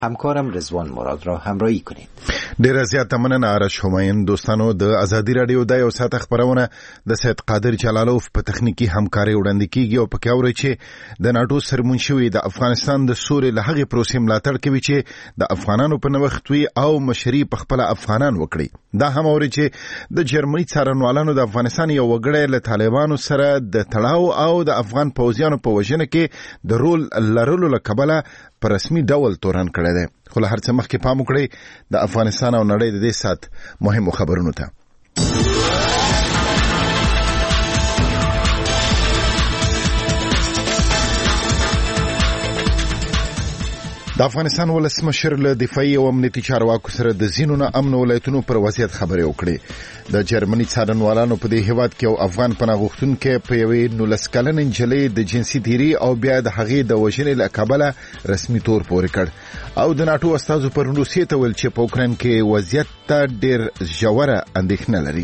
همکارم رضوان مراد را همراهی کنید. ډیره زیاته مننه آرش همایون. دوستانو، د ازادي رادیو د یو ساعت خبرونه د سید قادر جلالوف په تخنیکی همکاري وړاندې کیږي او پکې اوري چې د ناټو سرمنشوي د افغانستان د سوري له هغې پروسې ملاتړ کوي چې د افغانانو په نوښت وي او مشري په خپل افغانان وکړي. دا هم اوري چې د جرمني څارنوالانو د افغانستان یو وګړی له طالبانو سره د تړاو او د افغان پوځیانو په وژنه کې د رول لرلو له کبله په رسمي ډول تورن کړی دی. خو له هر څه مخکې پام وکړئ د افغانستان او نړۍ د دې سات مهمو خبرونو ته. د افغانستان ولسمشر له دفاعي او امنیتي چارواکو سره د ځینو ناامنو ولایتونو پر وضعیت خبرې وکړې. د جرمني څارنوالانو په دې هیواد کې یو افغان پناه غوښتونکی په یوې 19 کلنې نجلۍ د جنسي تیري او بیا د هغې د وژنې له کبله رسمي تور پورې کړ او د ناټو استازو پر روسیې ته ویل چې په اوکراین کې وضعیت ته ډېر ژوره اندېښنه لري.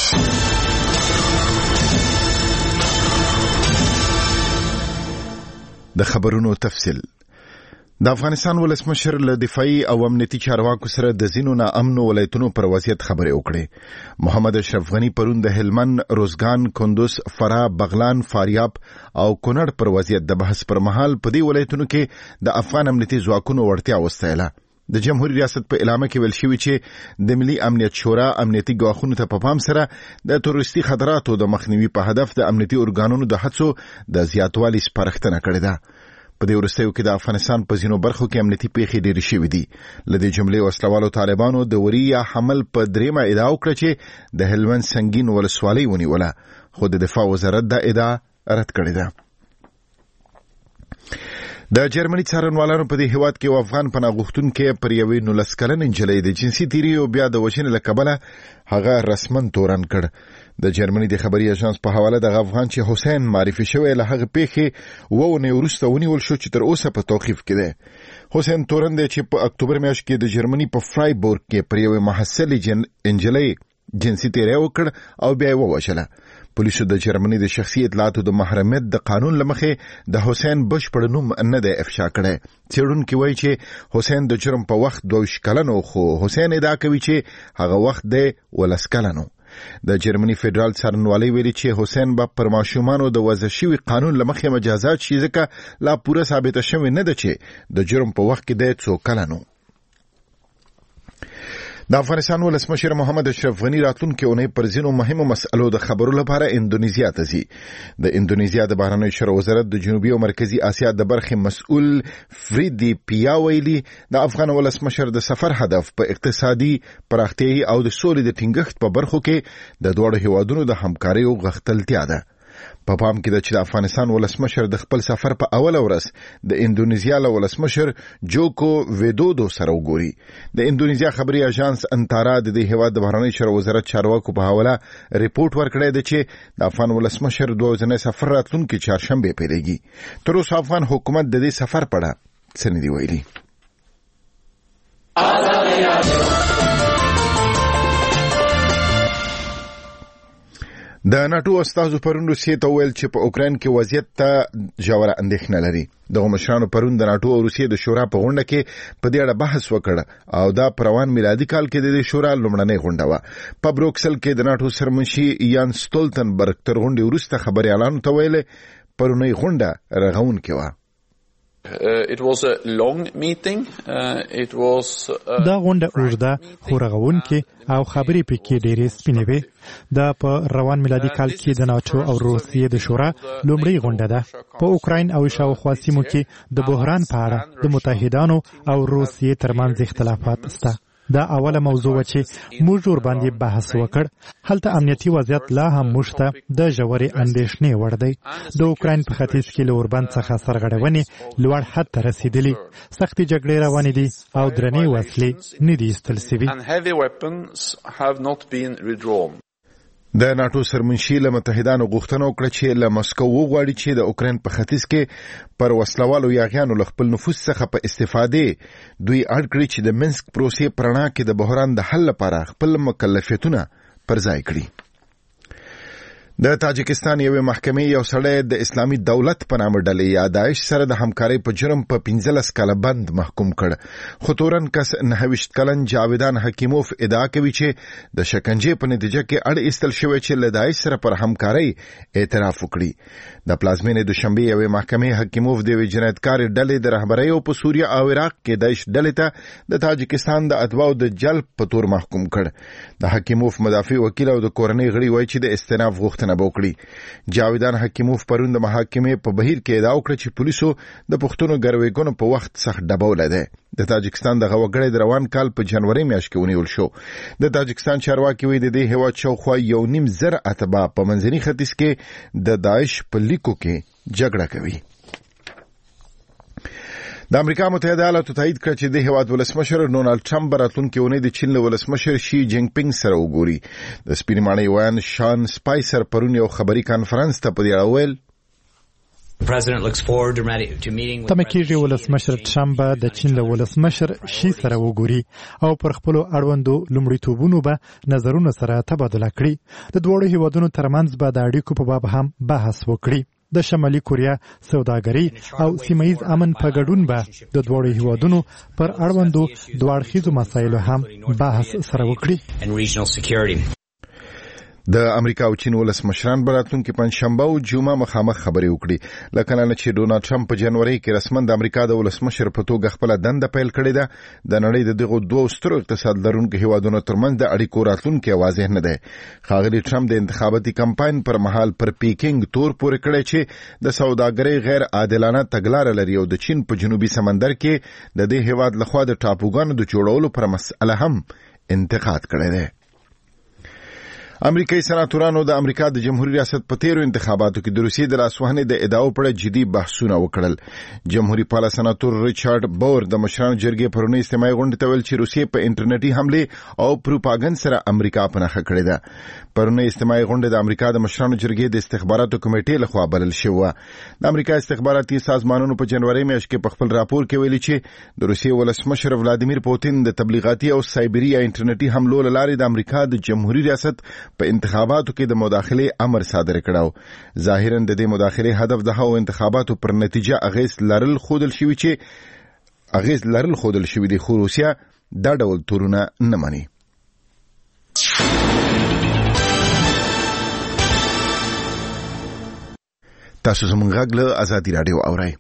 د خبرونو تفصیل. د افغانستان ولسمشر له دفاعي او امنیتي چارواکو سره د ځینو ناامنو ولایتونو پر وضعیت خبرې وکړې. محمد اشرف غنی پرون د هلمند، روزګان، کندوز، فراه، بغلان، فاریاب او کونړ پر وضعیت د بحث پر مهال په دې ولایتونو کې د افغان امنیتي ځواکونو وړتیا وستایله. د جمهوریت ریاست په اعلامیه کې ویل شوی چې د ملي امنیت شورا امنیتي ګواښونو ته په پام سره د تروریستي خطراتو د مخنیوي په هدف د امنیتي ارګانونو د هڅو د زیاتوالي سپارښتنه کړې ده. په دې وروستیو کې د افغانستان په ځینو برخو کې امنیتي پیښې ډېرې شوې دي. له دې جملې وسلوالو طالبانو د وري یا حمل په دریمه ادعا وکړه چې د هلمند سنگین ولسوالۍ ونیوله، خو د دفاع وزارت دا ادعا رد کړې ده. د جرمني څارنوالانو په دې هیواد کې یو افغان پناه غوښتونکی پر یوې 19 کلنې نجلۍ د جنسي تیري او بیا د وژنې له کبله هغه رسمن تورن کړ. د جرمني د خبري اژانس په حواله د افغان چې حسین معرفي شوی له هغه پیښې وونه وروسته ونیول شو چې تر اوسه په توقیف کې دی. حسین تورن دی چې په اکتوبر میاشت کې د جرمني په فرایبورګ کې پر یوې محصلې نجلۍ جنسي تیری وکړ او بیا یې ووژله. پولیسو د جرمني د شخصي اطلاعاتو د محرمیت د قانون له مخې د حسین بشپړ نوم نه دی افشا کړی. څېړونکي وایي چې حسین د جرم په وخت 22 کلن و، خو حسین ادعا کوي چې هغه وخت دی 19 کلن و. د جرمني فدرال څارنوالۍ ویلي چې حسین به پر ماشومانو د وضع شوي قانون له مخې مجازات شي، ځکه لا پوره ثابته شوې نه ده چې د جرم په وخت کې دی 2 کلن و. د افغانستان ولسمشر محمد اشرف غنی راتلونکي اونۍ پر ځینو مهمو مسئلو د خبرو لپاره اندونیزیا ته ځي. د اندونیزیا د بهرنیو چارو وزارت د جنوبي او مرکزي اسیا د برخې مسؤل فریدي پیا ویلي د افغان ولسمشر د سفر هدف په اقتصادي پراختیا او د سولې د ټینګښت په برخو کې د دوه هیوادونو د همکارۍ او غښتلتیا ده. په پام کې ده چې د افغانستان ولسمشر د خپل سفر په اوله ورځ د اندونیزیا له ولسمشر جوکو ویدودو سره وګوري. د اندونیزیا خبري اژانس انتارا د دې هیواد د بهرنیو چارو وزارت چارواکو په حواله ریپورت ورکړی دی چې د افغان ولسمشر 2 ورځنی سفر راتلونکي چهارشنبه پیلېږي. تر اوسه افغان حکومت د دې سفر په اړه څه نه دی ویلي. د ناټو استازو پرون روسیې ته ویل چې په اوکراین کې وضعیت ته ژوره اندېښنه لري. دغه مشرانو پرون د ناټو او روسیې د شورا په غونډه کې په دې اړه بحث وکړ او دا په روان میلادي کال کې د دې شورا لومړنۍ غونډه وه. په بروکسل کې د ناټو سرمنشي یان سټولتنبرګ تر غونډې وروسته خبريالانو ته ویل پرونۍ غونډه رغونکې وه. It was a long meeting. It was دا غونډه اوږده خو رغونکې او خبرې پکې ډېرې سپینې وې. دا په روان میلادي کال کې د ناټو او روسیې د شورا لومړۍ غونډه ده. په اوکراین او شاوخوا سیمو کې د بحران په اړه د متحدانو او روسیې ترمنځ اختلافات شته. دا اوله موضوع و چې موږ ور باندې بحث وکړ. هلته امنیتي وضعیت لا هم موږ ته د ژورې اندېښنې وړ دی. د اوکراین په ختیځ کې له اوربند څخه سرغړونې لوړ حد ته رسېدلي، سختې جګړې روانې دي او درنې وسلې نه دي ایستل سوي. د ناټو سرمنشي له متحدانو غوښتنه وکړه چې له مسکو وغواړي چې د اوکراین په ختیځ کې پر وسلوالو یاغیانو له خپل نفوذ څخه په استفادې دوی اړ کړي چې د منسک پروسې په رڼا کې د بحران د حل لپاره خپل مکلفیتونه پر ځای کړي. د تاجکستان یوې محکمې یو سړی د اسلامي دولت په نامه ډلې یا داعش سره د همکارۍ په جرم په 15 کاله بند محکوم کړ. خو تورن کس 29 کلن جاویدان حکیموف ادعا کوي چې د شکنجې په نتیجه کې اړ ایستل شوی چې له داعش سره پر همکارۍ اعتراف وکړي. د پلازمینې دوشنبه یوې محکمې حکیموف د جنایتکار ډلې د رهبرۍ او په سوریه او عراق کې داعش ډلې ته د تاجکستان د اتباعو د جلب په تور محکوم کړ. د حکیموف مدافع وکیل او د کورنۍ غړي وایي چې د استئناف غوښتنه وکړي. جاویدان حکیموف پرون د محاکمې په بهیر کې ادعا وکړه چې پولیسو د پښتون ګرویګونو په وخت سخت ډبوله ده. د تاجکستان د غوګړې د روان کال په جنوري میاشت کې ونیول شو. د تاجکستان چارواکي وایي د دې هیواد شاوخوا 1.5 اتباع په منځني ختیځ کې د داعش په لیکو کې جګړه کوي. د امریکا متحده ایالاتو تایید کړ چې د هیواد ولسمشر ډونالد ټرمپ راتلونکي اونۍ د چین له ولسمشر شي جینګ پینګ سره وګوري. د سپینې ماڼۍ ویان شان سپایسر پرون یو خبري کانفرنس ته په دې اړه ویل تمه کېږي ولسمشر ټرمپ د چین له ولسمشر شي سره وګوري او پر خپلو اړوندو لومړیتوبونو به نظرونه سره تبادله کړي. د دوړو هیوادونو ترمنځ به د اړیکو په باب هم بحث وکړي. د شمالي کوریا سوداګري او سیمه‌ییز امن په ګډون به د دوړو هیوادونو پر اړوندو دوه اړخیزو مسایلو هم بحث سره وکړي. د امریکا او چین ولسمشران به راتلونکي پنځشنبه او جمعه مخامخ خبرې وکړي. لکه نه چې ډونالد ټرمپ په جنوري کې رسماً د امریکا د ولسمشر په توګه خپل دنده پیل کړې ده. د نړۍ د دغو دوه سترو اقتصاد لرونکو هیوادونو ترمنځ د اړیکو راتلونکي واضح نه ده. ښاغلي ټرمپ د انتخاباتي کمپاین پر مهال پر پیکینګ تور پورې کړی چې د سوداګرۍ غیر عادلانه تګلارې لري او د چین په جنوبي سمندر کې د دې هیواد لخوا د ټاپوګانو د جوړولو پر مسئله هم انتقاد کړی دی. امریکایي سناتورانو د امریکا د جمهوریت ریاست په تیرو انتخاباتو کې د روسیې د لاسوهنې د ادعاو پر جدي بحثونه وکړل. جمهوریت پاله سناتور ریچارډ بور د مشرانو جرګې پرونی استماعي غونډې ته ویل چې روسیې په انټرنیټي حمله او پروپاګاندا سره امریکا په نښه کړې ده. پرونی استماعي غونډه د امریکا د مشرانو جرګې د استخباراتو کمیټې لخوا بلل شوې. د امریکا استخباراتي سازمانونو په جنوري میاشت کې په خپل راپور کې ویلي چې د روسیې ولسمشر ولادیمیر پوتین د تبلیغاتي او سایبري انټرنیټي حملو لارې د امریکا د جمهوریت ریاست په انتخاباتو کې د مداخله امر صادر کړو. ظاهراً د دې مداخله هدف د هغو انتخاباتو پر نتیجه اغیز لرل خودل شوی دی خو روسیا دا ډول تورونه نه مانی. تاسو زموږ غږ له آزادي رادیو اورئ.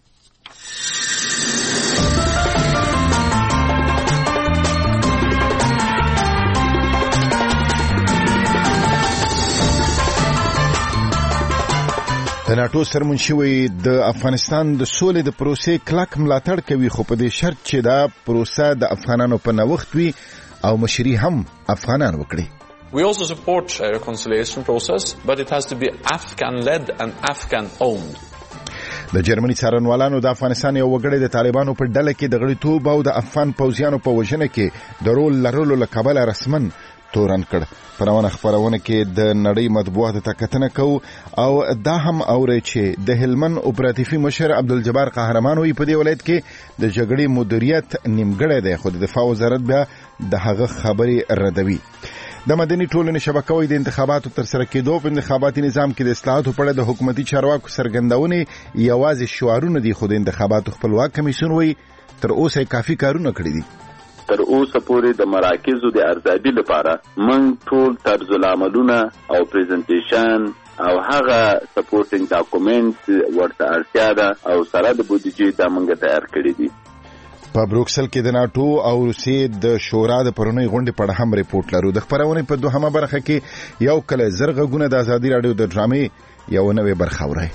د ناتو سرمنشي د افغانستان د سولې د پروسې کلک ملاتړ کوي خو په دې شرط چې دا پروسه د افغانانو په نوښت وي او مشري هم افغانان وکړي. We also support a reconciliation process, but it has to be Afghan-led and Afghan-owned. د جرمني څارنوالانو د افغانستان یو وګړی د طالبانو په ډله کې د غړیتوب او د افغان پوځیانو په وژنه کې د رول لرلو له کبله رسماً تورن کړ. پرونه خبرونه کې د نړۍ مطبوعاتو ته کتنه کوو او دا هم اوري چې د هلمند اپراتیفي مشر عبدالجبار قهرمان وی په دې ولایت کې د جګړې مدیریت نیمګړی دی خو د دفاع وزارت بیا د هغه خبرې ردوي. د مدني ټولنې شبکوي د انتخاباتو تر سره کېدو په انتخاباتي نظام کې د اصلاحاتو په اړه د حکومتي چارواکو څرګندونې یوازې شعارونه دي خو د انتخاباتو خپلواک کمیسیون وی تر اوسه کافي کارونه کړی دي. تر اوسه پورې د مراکزو د ارزیابي لپاره موږ ټول طرز العملونه او پریزنټیشن او هغه سپورټینګ ډاکومنټ ورته اړتیا ده او سره د بودیجې د موږ تیار کړی دي. په بروکسل کې د ناتو او روسیې د شورا د پرونی غونډې په اړه هم ریپورت لرو. د خبرونه په دوهمه برخه کې یو کله زرغونه د ازادي رادیو د ډرامې یو نوې برخه اورئ.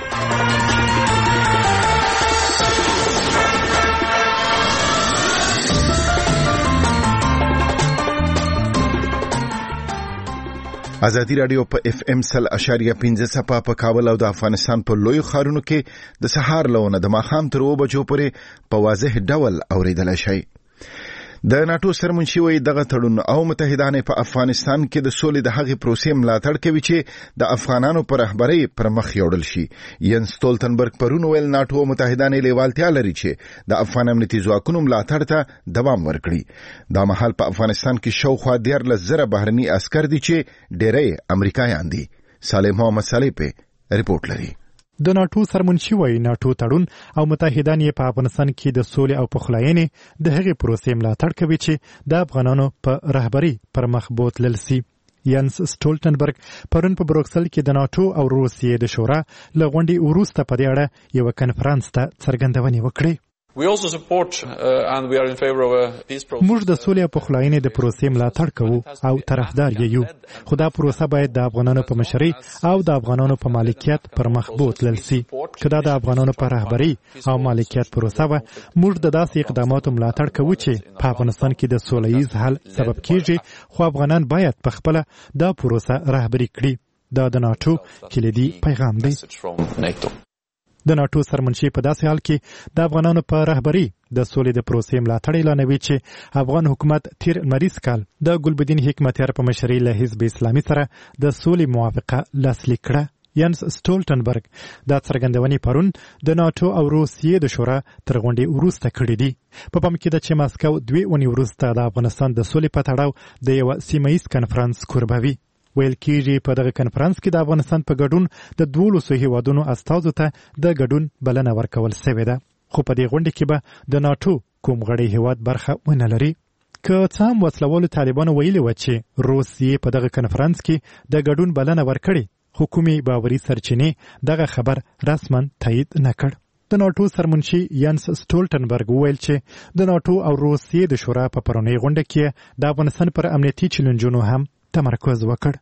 ازادي رادیو په اف ام 100.5 په کابل او د افغانستان په لوی ښارونو کې د سهار لونه د ماښام تر 2 بجو پورې په واضح ډول اوریدل شي. د ناتو سرمنشي وی دغه تړون او متحدان په افغانستان کې د سولې د هغې پروسې ملاتړ کوي چې د افغانانو پر رهبرۍ پر مخ یوړل شي. ینس ستولتنبرګ پرون ویل ناتو او متحدان لیوالتیا لري چې د افغان امنیتي ځواکونو ملاتړ ته دوام ورکړي. دا مهال په افغانستان کې شاوخوا 14,000 بهرني عسكر دي چې ډېری امریکایان دي. سالم محمد صالح په ریپورت لري. د ناټو سرمنشي وایي ناټو تړون او متحدان یې په افغانستان کې د سولې او پخلاینې د هغې پروسې ملاتړ کوي چې د افغانانو په رهبري پر مخ بوتلل سي. یانس سټولټنبرګ پرون په بروکسل کې د ناټو او روسیې د شورا له غونډې وروسته په دې اړه یوه کنفرانس ته څرګندونې وکړې. We also support and we are in favor of a peace process. موږ د سولې او پخلاینې د پروسې ملاتړ کوو او طرفدار یو. خو دا پروسه باید د افغانانو په مشرۍ او د افغانانو په مالکیت پر مخ بوتلل سي. که دا د افغانانو په رهبري او مالکیت پروسه وه، موږ د داسې اقداماتو ملاتړ کوو چې په افغانستان کې د سوله ییز حل سبب کیږي، خو افغانان باید په خپله دا پروسه رهبري کړي. دا د ناټو کلیدي پیغام دی. د ناټو سرمنشي په داسې حال کې د افغانانو په رهبري د سولې د پروسې ملاتړ اعلانوي چې افغان حکومت تیر لمریز کال د ګلبدین حکمتیار په مشرۍ له حزب اسلامي سره د سولې موافقه لاسلیک کړه. یانس سټولټنبرګ دا څرګندونې پرون د ناټو او روسیې د شورا تر غونډې وروسته کړې دي. په پام کې ده چې ماسکو 2 اونۍ وروسته د افغانستان د سولې په تړاو د یوه سیمه ییز کنفرانس کوربوي. ویل کېږي په دغه کنفرانس کې د افغانستان په ګډون د 12 هیوادونو استازو ته د ګډون بلنه ورکول شوې ده. خو په دې غونډه کې به د ناټو کوم غړی هیواد برخه ونه لري. که څه هم وسلوالو طالبانو ویلي و چې روسیې په دغه کنفرانس کې د ګډون بلنه ورکړې، خو کومې باوري سرچینې دغه خبر رسما تایید نه کړ. د ناټو سرمنشي یانس سټولټنبرګ وویل چې د ناټو او روسیې د شورا په پرونۍ غونډه کې د افغانستان پر امنیتي چیلنجونو هم تمرکز وکړ.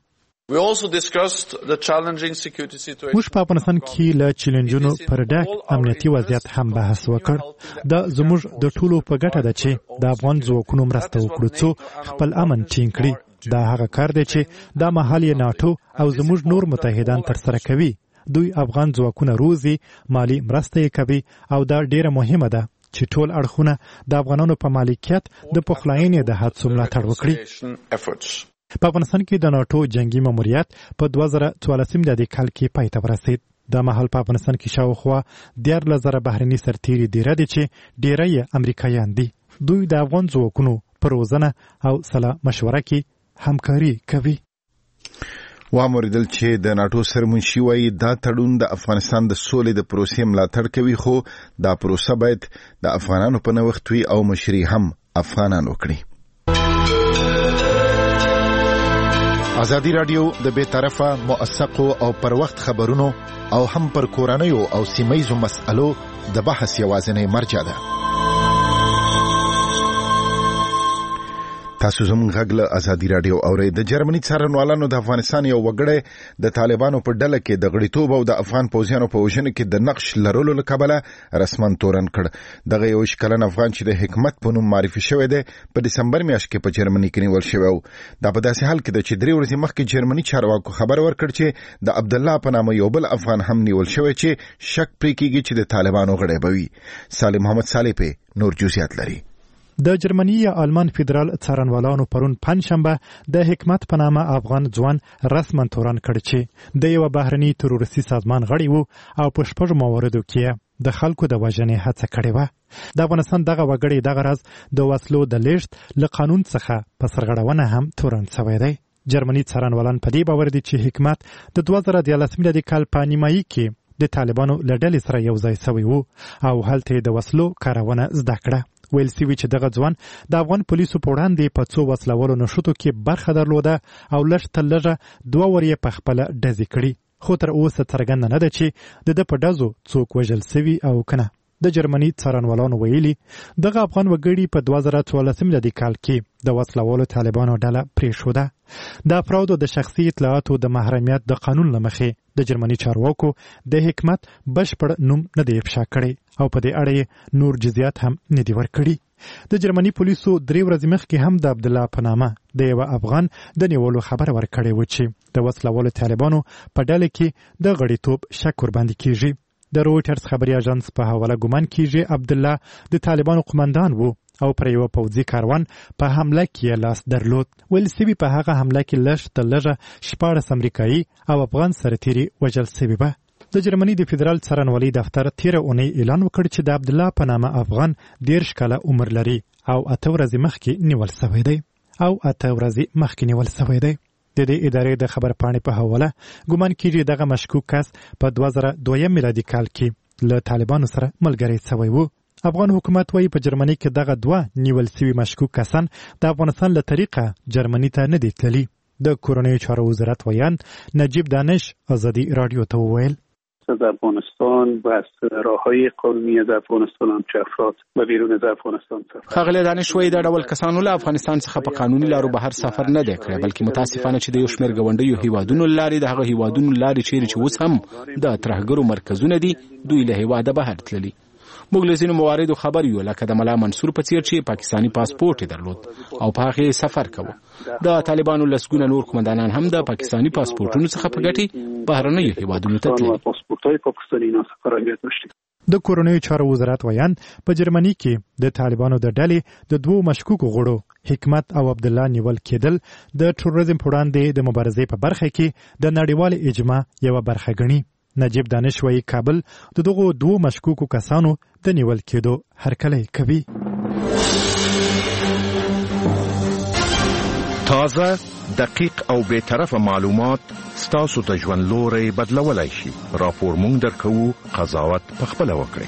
موږ په افغانستان کې له چیلنجونو پر ډک امنیتي وضعیت هم بحث وکړ. دا زموږ د ټولو په ګټه ده چې د افغان ځواکونو مرسته وکړو څو خپل امن ټینګ کړي. دا هغه کار دی چې دا مهال یې ناټو او زموږ نور متحدان ترسره کوي. دوی افغان ځواکونه روزي، مالی مرسته یې کوي او دا ډیره مهمه ده چې ټول اړخونه د افغانانو په مالکیت د پخلاینې د هڅو ملاتړ وکړي. په افغانستان کې د ناټو جنگي ماموریت په 2014 میلادي کال کې پای ته ورسید. دا مهال په افغانستان کې شاوخوا 14,000 بهرني سرتیري دیره دي چې ډیری یې امریکایان دي. دوی د افغان ځواکونو په روزنه او سلا مشوره کې همکاري کوي. واوریدل چې د ناټو سرمنشي وایي دا تړون د افغانستان د سولې د پروسې ملاتړ کوي، خو دا پروسه باید د افغانانو په نوښت وي او مشري هم افغانان وکړي. ازادي رادیو د بے طرفه موثقو او پر وخت خبرونو او هم پر کورنیو او سیمایزو مسألو د بحث یوازینی مرجع ده. تاسو زموږ غږ له ازادي رادیو اورئ. د جرمني څارنوالانو د افغانستان یو وګړی د طالبانو په ډله کې د غړیتوب او د افغان پوځیانو په وژنه کې د نقش لرلو له کبله رسما تورن کړ. دغه یو کلن افغان چې د حکمت په نوم معرفي شوی دی په دسمبر میاشت کې په جرمني کې نیول شوی و. دا په داسې حال کې ده چې 3 ورځې مخکې جرمني چارواکو خبر ورکړ چې د عبد الله په نامه یو بل افغان هم نیول شوی چې شک پرې کېږي چې د طالبانو غړی به وي. سالم محمد صالح په نور جزئیات لري. د جرمني یا آلمان فدرال څارنوالانو پرون پنځشنبه د حکمت په نامه افغان ځوان رسما تورن کړ چې د یو بهرني تروریستي سازمان غړی وو او په 6 مواردو کې د خلکو د وژنې هڅه کړې وه. د افغانستان دغه وګړی دغه راز د وسلو د لیږد له قانون څخه په سرغړونه هم تورن شوی دی. جرمني څارنوالان په دې باور دي چې حکمت د 2014 میلادي کال په نیمایي کې د طالبانو له ډلې سره یو ځای شوی وو او هلته د وسلو کارونه زده کړه. ویل سوي چې دغه ځوان د افغان پولیسو په وړاندې په څو وسلوالو نښتو کې برخه درلوده او لږ تر لږه 2 ورې په خپله ډزې کړي، خو تر اوسه څرګنده نه ده چې د ده په ډزو څوک وژل سوي او که نه. د جرمني څارنوالانو ویلي دغه افغان وګړي په 2014 میلادي کال کې د وسلوالو طالبانو ډله پرېښوده. د افرادو د شخصي اطلاعاتو د محرمیت د قانون له مخې د جرمني چارواکو د حکمت بشپړ نوم نه دی افشا کړی او په دې اړه نور جزئیات هم نه دي ورکړي. د جرمني پولیسو 3 ورځې مخکې هم د عبد الله په نامه د یو افغان د نیولو خبر ورکړی و چې د وسلوالو طالبانو په ډله کې د غړیتوب شک ورباندې کیږي. د رویټرز خبري اژانس په حواله ګومان کیږي عبد الله د طالبانو قومندان وو او پر یو پوځي کاروان په حمله کې لاس درلود. ویل سوي په هغه حمله کې لږ تر لږه 14 امریکایي او افغان سرتیري وژل سوي به. د جرمني د فدرال څارنوالۍ دفتر 13 اونۍ اعلان وکړ چې د عبد الله په نامه افغان 13 کاله عمر لري او 8 ورځې مخکې نیول شوی دی. د دې ادارې د خبر پاڼې په حواله ګومان کیږي دغه مشکوک کس په 2002 میلادي کال کې له طالبانو سره ملګری شوی و. افغان حکومت وايي په جرمني کې دغه 2 نیول شوي مشکوک کسان د افغانستان له طریقه جرمني ته نه دي تللي. د کورنیو چارو وزارت ویان نجیب دانش آزادی رادیو ته وویل از افغانستان و از راههای قانونی از افغانستان هم چه افراد و بیرون از افغانستان سفر. خغلی دانش وایي د ډول کسانو له افغانستان څخه په قانوني لارو بهر سفر نه دی کړی، بلکې متاسفانه چې د یو شمېر ګاونډیو هیوادونو لارې د هغه هیوادونو لارې چیرې چې اوس هم د ترهګرو مرکزونه دي دوی له هیواده بهر تللي. موږ له ځینو مواردو خبر یو، لکه د ملا منصور په څیر چې پاکستاني پاسپورټ یې درلود او په هغې سفر کوه. د طالبانو لسګونه نور قومندانان هم د پاکستاني پاسپورټونو څخه په ګټې بهرنیو هیوادونو ته تللي. د کورنیو چارو وزارت ویان په جرمني کې د طالبانو د ډلې د 2 مشکوکو غړو حکمت او عبد الله نیول کېدل د تروریزم په وړاندې د مبارزې په برخه کې د نړیوال اجماع یو برخه ګڼي. نجیب دانش وایي کابل د دغو 2 مشکوکو کسانو د نیول کېدو هرکلی کوي. تازه، دقیق او بی‌طرفه معلومات ستاسو ته ژوند لوري بدلولای شي. راپور مونږ درکو، قضاوت پخپله وکړئ.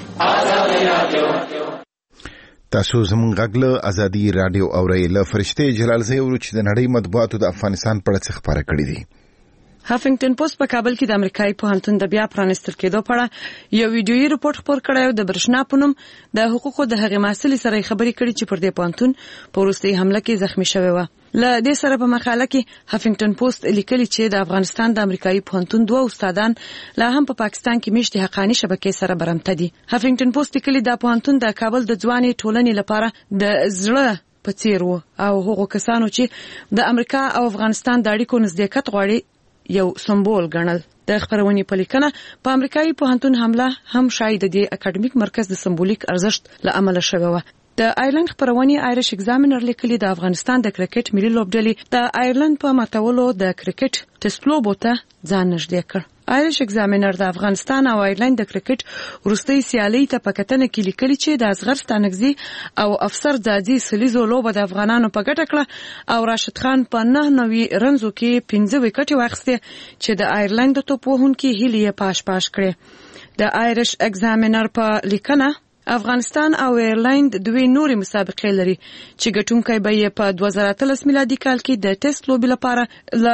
تاسو زموږ غږ له ازادي رادیو اورئ. له فرشته جلالزی ورو چې د نړۍ مطبوعاتو د افغانستان په اړه څه خبره کړې دي. هافنګټن پوسټ په کابل کې د امریکایي پوهنتون د بیا پرانستل کېدو په اړه یو ویډیويي رپورټ خپور کړی او د برښنا په نوم د حقوقو د هغې محصلې سره خبرې کړي چې پر دې پوهنتون په وروستۍ حمله کې زخمی شوی و. له دې سره په مقاله کې هافنګټن پوسټ لیکلي چې د افغانستان د امریکایي پوهنتون 2 استادان لا هم په پاکستان کې میشتي حقاني شبکې سره برمته دي. هافنګټن پوسټ لیکلي د پوهنتون د کابل د ځواني ټولنې لپاره د زړه په څیر و او هغو کسانو چې د امریکا او افغانستان د اړیکو نزدېکت غواړي یو سمبول ګڼل. د خبرونې په لیکنه په امریکایي پوهنتون حمله هم شاید د اکاډمیک مرکز د سمبولیک ارزښت له امله شوی و. د آیرلند خبرونې آیرش ایگزامینر لیکلي د افغانستان د کرکټ ملي لوبډلې د آیرلند په ماتولو د کرکټ ټیسټ لوبو ته ځان نږدې کړ. آیرش ایگزامینر د افغانستان او آیرلند د کرکټ وروستۍ سیالۍ ته په کتنه کې لیکلي چې د اصغر ستانکزي او افسر ځاځي سلیزو لوبه د افغانانو په ګټه کړه او راشد خان په 9 رنزو کې 15 وکټې واخیستې چې د آیرلند د توپ وهونکي هیلې پاش کړې. د آیرش ایگزامینر په لیکنه افغانستان او ایرلند 2 نورې مسابقې لري چې ګټونکی به یې په 2013 میلادي کال کې د ټیسټ لوبې لپاره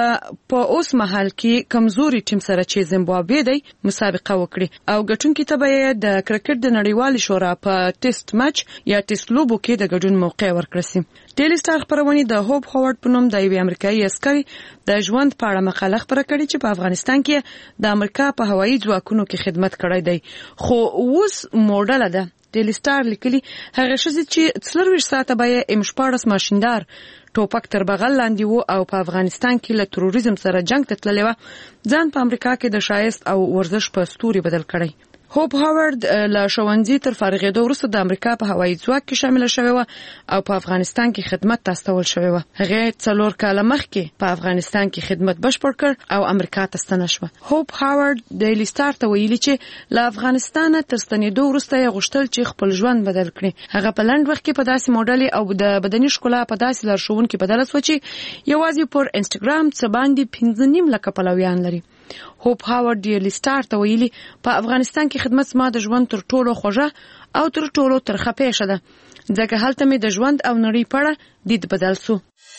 په اوس مهال کې کمزوري ټیم سره چې زیمبابوې دی مسابقه وکړي او ګټونکي ته به یې د کرکټ د نړیوالې شورا په ټیسټ میچ یا ټیسټ لوبو کې د ګډون موقع ورکړي شي. ډیلی سټار خبرونه د هوب هاورډ په نوم د یوې امریکایي عسکري د ژوند په اړه مقاله خبره کړې چې په افغانستان کې د امریکا په هوایي ځواکونو کې خدمت کړی دی خو اوس موډل ده. ډیلی سټار لیکلي هغه شزي چې 24 ساعته به M14 ماشیندار ټوپک تر بغل لاندې وو او په افغانستان کې له تروریزم سره جنگ ته تللی و. ځان په امریکا کې د شایست او ورزش په ستوري بدل کړی. هوب هاورډ له ښوونځي تر فارغېدو وروسته د امریکا په هوایي ځواک کې شامل شوی و او په افغانستان کې خدمت ته استول شوی و. هغه 4 کاله مخکې په افغانستان کې خدمت بشپړ کړ او امریکا ته ستنه شوه. هوب هاورډ ډیلی سټار ته ویلي چې له افغانستان تر ستنېدو وروسته یې غوښتل چې خپل ژوند بدل کړي. هغه په لنډ وخت کې په داسې موډل او د بدني ښکلا په داسې لارښوونکي بدل شو چې یوازې پر انسټاګرام څه باندې 15 لک پلویان لري. هوب هاورډ ډیلی سټار ته ویلي په افغانستان کې خدمت زما د ژوند تر ټولو خوږه او تر ټولو ترخه پیښه ده ځکه هلته مې د ژوند او نړۍ په اړه دید بدل شو.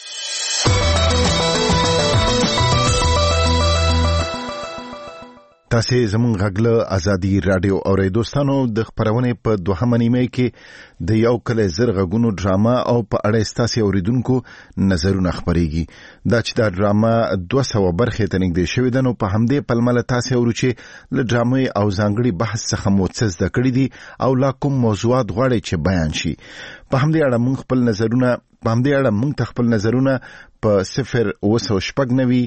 تاسو زموږ غږ له ازادي رادیو اورئ. دوستانو د خبرونه په 2 نیمه کې د یو کله زر غږونو ډراما او په اړه ستاسو اوریدونکو نظرونه خبريږي. دا چې دا ډراما 200 برخې ته نږدې شوې ده نو په همدې پلمله تاسو ورو چې له ډرامې او ځانګړي بحث څخه مو څه زده کړی دي او لا کوم موضوعات غواړي چې بیان شي. په همدې اړه موږ خپل نظرونه په 0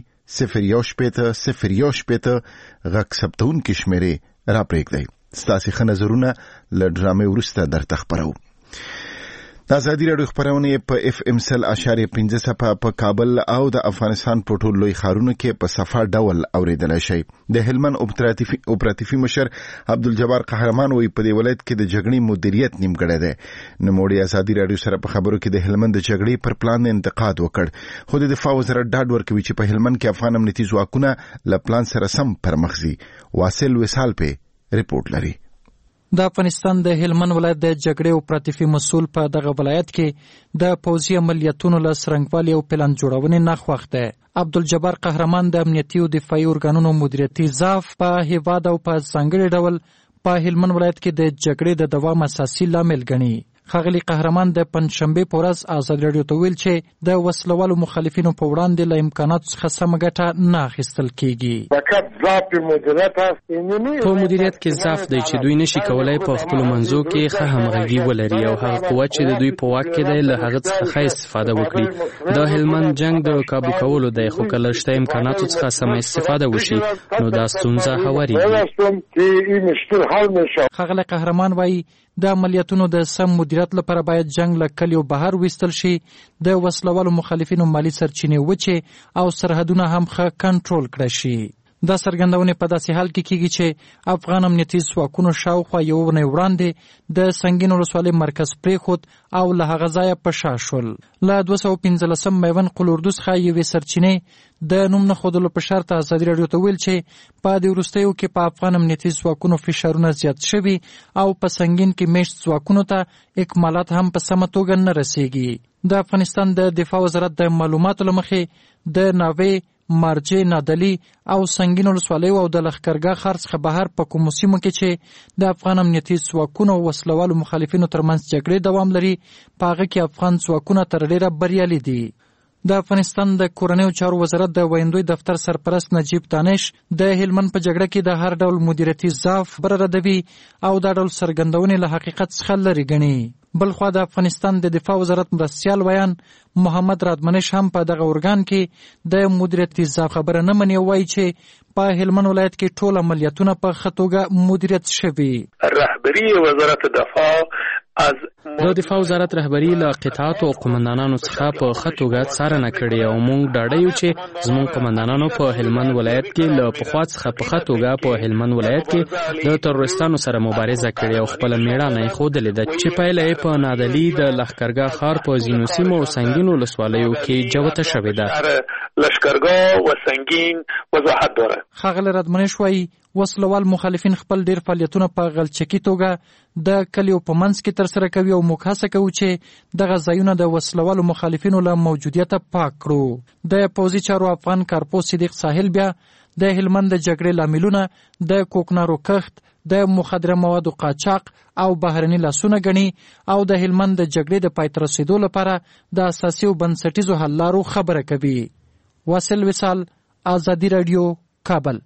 0 غږ ثبتون کې شمیرې را پرېږدئ. ستاسو ښه نظرونه له ډرامې وروسته درته خپرو. د د ازادي راډیو خبرونه په اف ام سل اشاریه 15 په کابل او د افغانستان په ټولو لوی ښارونو کې په صفه ډول اوریدل شي. د هلمند اپراتیفي مشر عبدالجبار قهرمان وی په دې ولایت کې د جګړې مدیریت نیمګړی دی. نوموړي ازادي راډیو سره په خبرو کې د هلمند د جګړې پر پلان انتقاد وکړ، خو د دفاع وزارت ډاډ ورکوي چې په هلمند کې افغان امنیتي ځواکونه له پلان سره سم پرمخ ځي. واصل وصال په ریپورت لري. د افغانستان د هلمند ولایت د جګړې اپراتیفي مسؤل په دغه ولایت کې د پوځي عملیاتونو له څرنګوالي او پلان جوړونې نه خوښ دی. عبدالجبار قهرمان د امنیتي او دفاعي ارګانونو مدیریتي ضعف په هیواد او په ځانګړي ډول په هلمند ولایت کې د جګړې د دوام اساسي لامل ګڼي. ښاغلي قهرمان د پنځشنبې په ورځ ازادي راډیو ته ویل چې د وسلوالو مخالفینو په وړاندې له امکاناتو څخه سمه ګټه نه اخیستل کیږي. په مدیریت کې ضعف دی چې دوی نشي کولای په خپلو منځو کې ښه همغږي ولري او هغه قوت چې د دوی په واک کې دی له هغه څخه ښه استفاده وکړي. د هلمند جنگ د کابو کولو دی، خو کله شته امکاناتو څخه سمه استفاده وشي نو دا ستونزه هوارېږي. ښاغلی قهرمان وایي د عملیاتونو د سم مدیریت لپاره باید جنگ له کلیو بهر ویستل شي، د وسلوالو مخالفینو مالی سرچینې وچې او سرحدونه هم ښه کنټرول کړی شي. دا څرګندونې په داسې حال کې کیږي چې افغان امنیتي ځواکونو شاوخوا یوه اونۍ وړاندې د سنګین ولسوالۍ مرکز پرېښود او له هغه ځایه په شا شول. له 215 میوند قلوردو څخه یوې سرچینې د نوم نه ښودلو په شرط ازادي راډیو ته ویل چې په دې وروستیو کې په افغان امنیتي ځواکونو فشارونه زیات شوي او په سنګین کې میشت ځواکونو ته اکمالات هم په سمه توګه نه رسیږي. د افغانستان د دفاع وزارت د معلوماتو له مخې د ناوې، مارجې، نادلي او سنګین ولسوالیو او د لښکرګاه ښار څخه بهر په کومو سیمو کې چې د افغان امنیتي ځواکونو او وسلوالو مخالفینو ترمنځ جګړې دوام لري، په هغه کې افغان ځواکونه تر ډېره بریالي دي. د افغانستان د کورنیو چارو وزارت د ویندوی دفتر سرپرست نجیب دانش د هلمند په جګړه کې د هر ډول مدیریتي ضعف برردوي او دا ډول څرګندونې له حقیقت څخه لرې ګڼي. بلخوا د افغانستان د دفاع وزارت مرستیال ویان محمد رادمنش هم په دغه ارګان کې د مدیریتي ضعف خبره نه مني، وایي چې په هلمند ولایت کې ټول عملیاتونه په ښه توګه مدیریت شوي. رهبری وزارت دفاع د دفاع وزارت رهبری له قطاعاتو او قمندانانو څخه په ښه توګه څارنه کړې او موږ ډاډه یو چې زموږ قمندانانو په هلمند ولایت کې له پخوا څخه په ښه توګه په هلمند ولایت کې د تروریستانو سره مبارزه کړې او خپله مېړانه یې ښودلې ده چې پایله یې په نادلي د لښکرګاه ښار په ځینو سیمو او سنګین ولسوالیو کې جوته شوې ده. لښکرګاه و سنگین وضاحت داره. ښاغلی رادمنش وایي وسلوال مخالفین خپل ډیر فعالیتونه په غلچکي توګه د کلیو په منځ کې ترسره کوي او موږ هڅه کوو چې دغه ځایونه د وسلوالو مخالفینو له موجودیته پاک کړو. د پوځي چارو افغان کارپوس صدیق ساحل بیا د هلمند د جګړې لاملونه د کوکنارو کښت، د مخدره موادو قاچاق او بهرني لاسونه ګڼي او د هلمند د جګړې د پای ته رسېدو لپاره د اساسي او بنسټیزو حل لارو خبره کوي. واصل وصال، ازادي راډیو، کابل.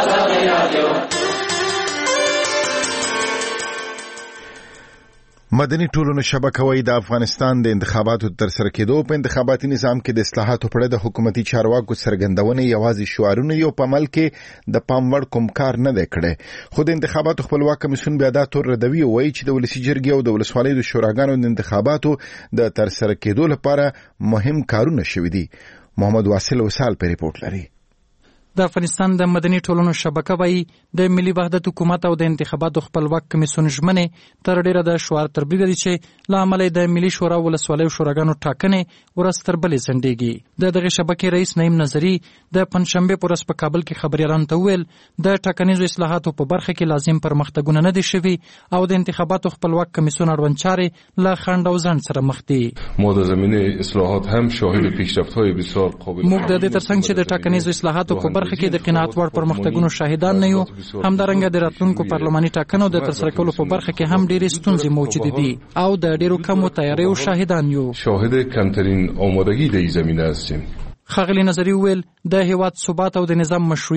مدني ټولنو شبکه وایي د افغانستان د انتخاباتو تر سره کېدو په انتخاباتي نظام کې د اصلاحاتو په اړه د حکومتي چارواکو څرګندونې یوازې شعارونه یو په عمل کې د پام وړ کوم کار نه دی کړی. خو د انتخاباتو خپلواک کمیسیون بیا دا تور ردوي او وایي چې د ولسي جرګې او د ولسوالیو د شوراګانو د انتخاباتو د تر سره کېدو لپاره مهم کارونه شوي دي. محمد واصل وصال په ریپورت لري. د افغانستان د مدني ټولنو شبکه وایي د ملي وحدت حکومت او د انتخاباتو خپلواک کمیسیون ژمنې تر ډیره د شعار تربیه دي چې له امله د ملي شورا ولسوالیو شوراګانو ټاکنې ورځ تر بلې ځنډېږي. د دغه شبکې رئیس نعیم نظري د پنځشنبې په ورځ په کابل کې خبریالانو ته وویل د ټاکنیزو اصلاحاتو په برخه کې لازم پرمختګونه نه دي شوي او د انتخاباتو خپلواک کمیسیون اړوند چارې له خنډ او ځنډ سره مخ دي. ما در زمینه اصلاحات هم شاهد پیشرفت‌های بسیار قابل موږ د دې ترڅنګ چې د ټاکنیزو اصلاحاتو په برخه کې د قناعت وړ پرمختګونو شاهدان نه یو، همدارنګه د راتلونکو پارلماني ټاکنو د ترسره کولو په برخه کې هم ډېرې ستونزې موجودې دي او د ډېرو کمو تیاریو شاهدان یو. شاهد کمترین آمادگی در این زمینه هستیم. ښاغلي نظري وویل د هیواد ثبات او د نظام مشروعیت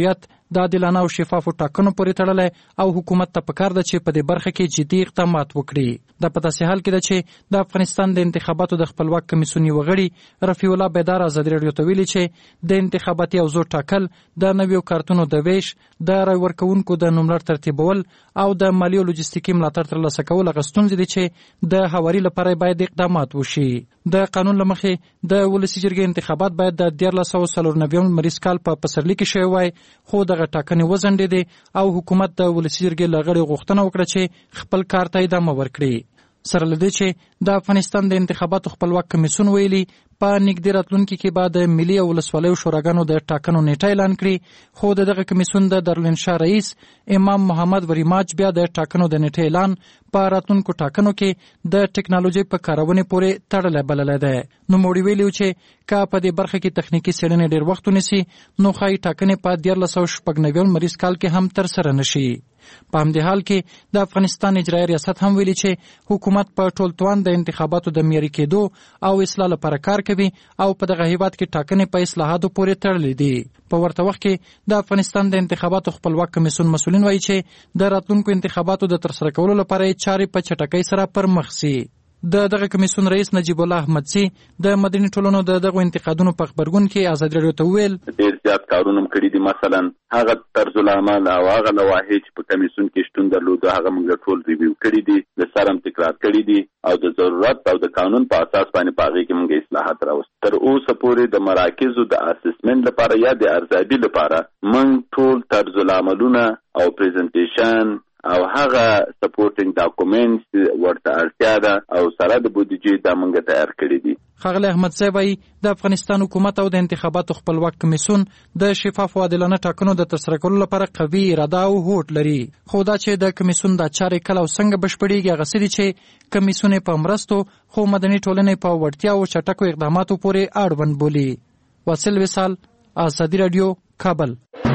د عادلانه او شفافو ټاکنو پورې تړلی او حکومت ته پکار ده چې په دې برخه کې جدي اقدامات وکړي. دا په داسې حال کې ده چې د افغانستان د انتخاباتو د خپلواک کمیسیون یو غړي رفیع الله بیدار ازادي راډیو ته ویلي چې د انتخاباتي اوضاع ټاکل، د نویو کارتونو د ویش، د رای ورکوونکو د نوملړ ترتیبول او د مالی او لوجستیکي ملاتړ ترلاسه کول هغه ستونزې دي چې د هواري لپاره باید اقدامات وشي. د قانون له مخې د ولسي جرګې انتخابات باید د 1994 لمریز کال په پسرلي کې شوی وای، خو دغه ټاکنې وځنډېدې او حکومت د ولسي جرګې له غړي غوښتنه وکړه چې خپل کار ته ادامه ورکړي. سره له دې چې د افغانستان د انتخاباتو خپلواک کمیسیون ویلي په نږدې راتلونکي کې به د ملي او ولسوالیو شوراګانو د ټاکنو نیټه اعلان کړي، خو دغه کمیسیون د دارالانشا رئیس امام محمد وریماج بیا د ټاکنو د نیټه اعلان په راتلونکو ټاکنو کې د ټکنالوژي په کارونې پورې تړلی بللی دی. نوموړي ویلي چې که په دې برخه کې تخنیکي څېړنې ډېر وخت ونیسي نو ښایي ټاکنې په 1996 لمریز کال کې هم ترسره نشي. په همدې حال کې د افغانستان اجرایي ریاست هم ویلي چې حکومت په ټول توان د انتخاباتو د معیاري کېدو او اصلاح لپاره کار کوي او په دغه هیواد کې ټاکنې په اصلاحاتو پورې تړلې دي. په ورته وخت کې د افغانستان د انتخاباتو خپلواک کمیسیون مسؤلین وایي چې د راتلونکو انتخاباتو د ترسره کولو لپاره چارې په چټکۍ سره پر مخ سي. دغه کمیسیون رئیس نجیب الله احمدزي د مدني ټولنو دغه انتقادونو په خبرګون کې ازادي راډیو ته وویل ډېر زیات کارونه کړي دي، مثلا هغه طرز العمل او هغه لوایح چې په کمیسیون کې شتون درلود هغه موږ ټول ریویو کړي دي، د سرم تکرار کړي دي او د ضرورت او د قانون په اساس باندې پاغي کې موږ اصلاحات راوست. تر اوسه پورې د مراکزو د اسسمنت لپاره یا د ارزیابي لپاره موږ ټول طرز العملونه او پریزنټیشن او هغه سپورټینګ ډاکومنټس ورته اړتیا ده او سره د بودیجې د موږ تیار کړی دي. ښاغلی احمدزی وایي د افغانستان حکومت او د انتخاباتو خپلواک کمیسیون د شفاف او عادلانه ټاکنو د ترسره کولو لپاره قوي اراده او هوډ لري، خو دا چې د کمیسیون دا چارې کله او څنګه بشپړېږي هغه څه دي چې کمیسیون په مرستو خو مدني ټولنې په وړتیا او چټکو اقداماتو پورې اړوند بولي. واصل وصال، ازادي راډیو، کابل.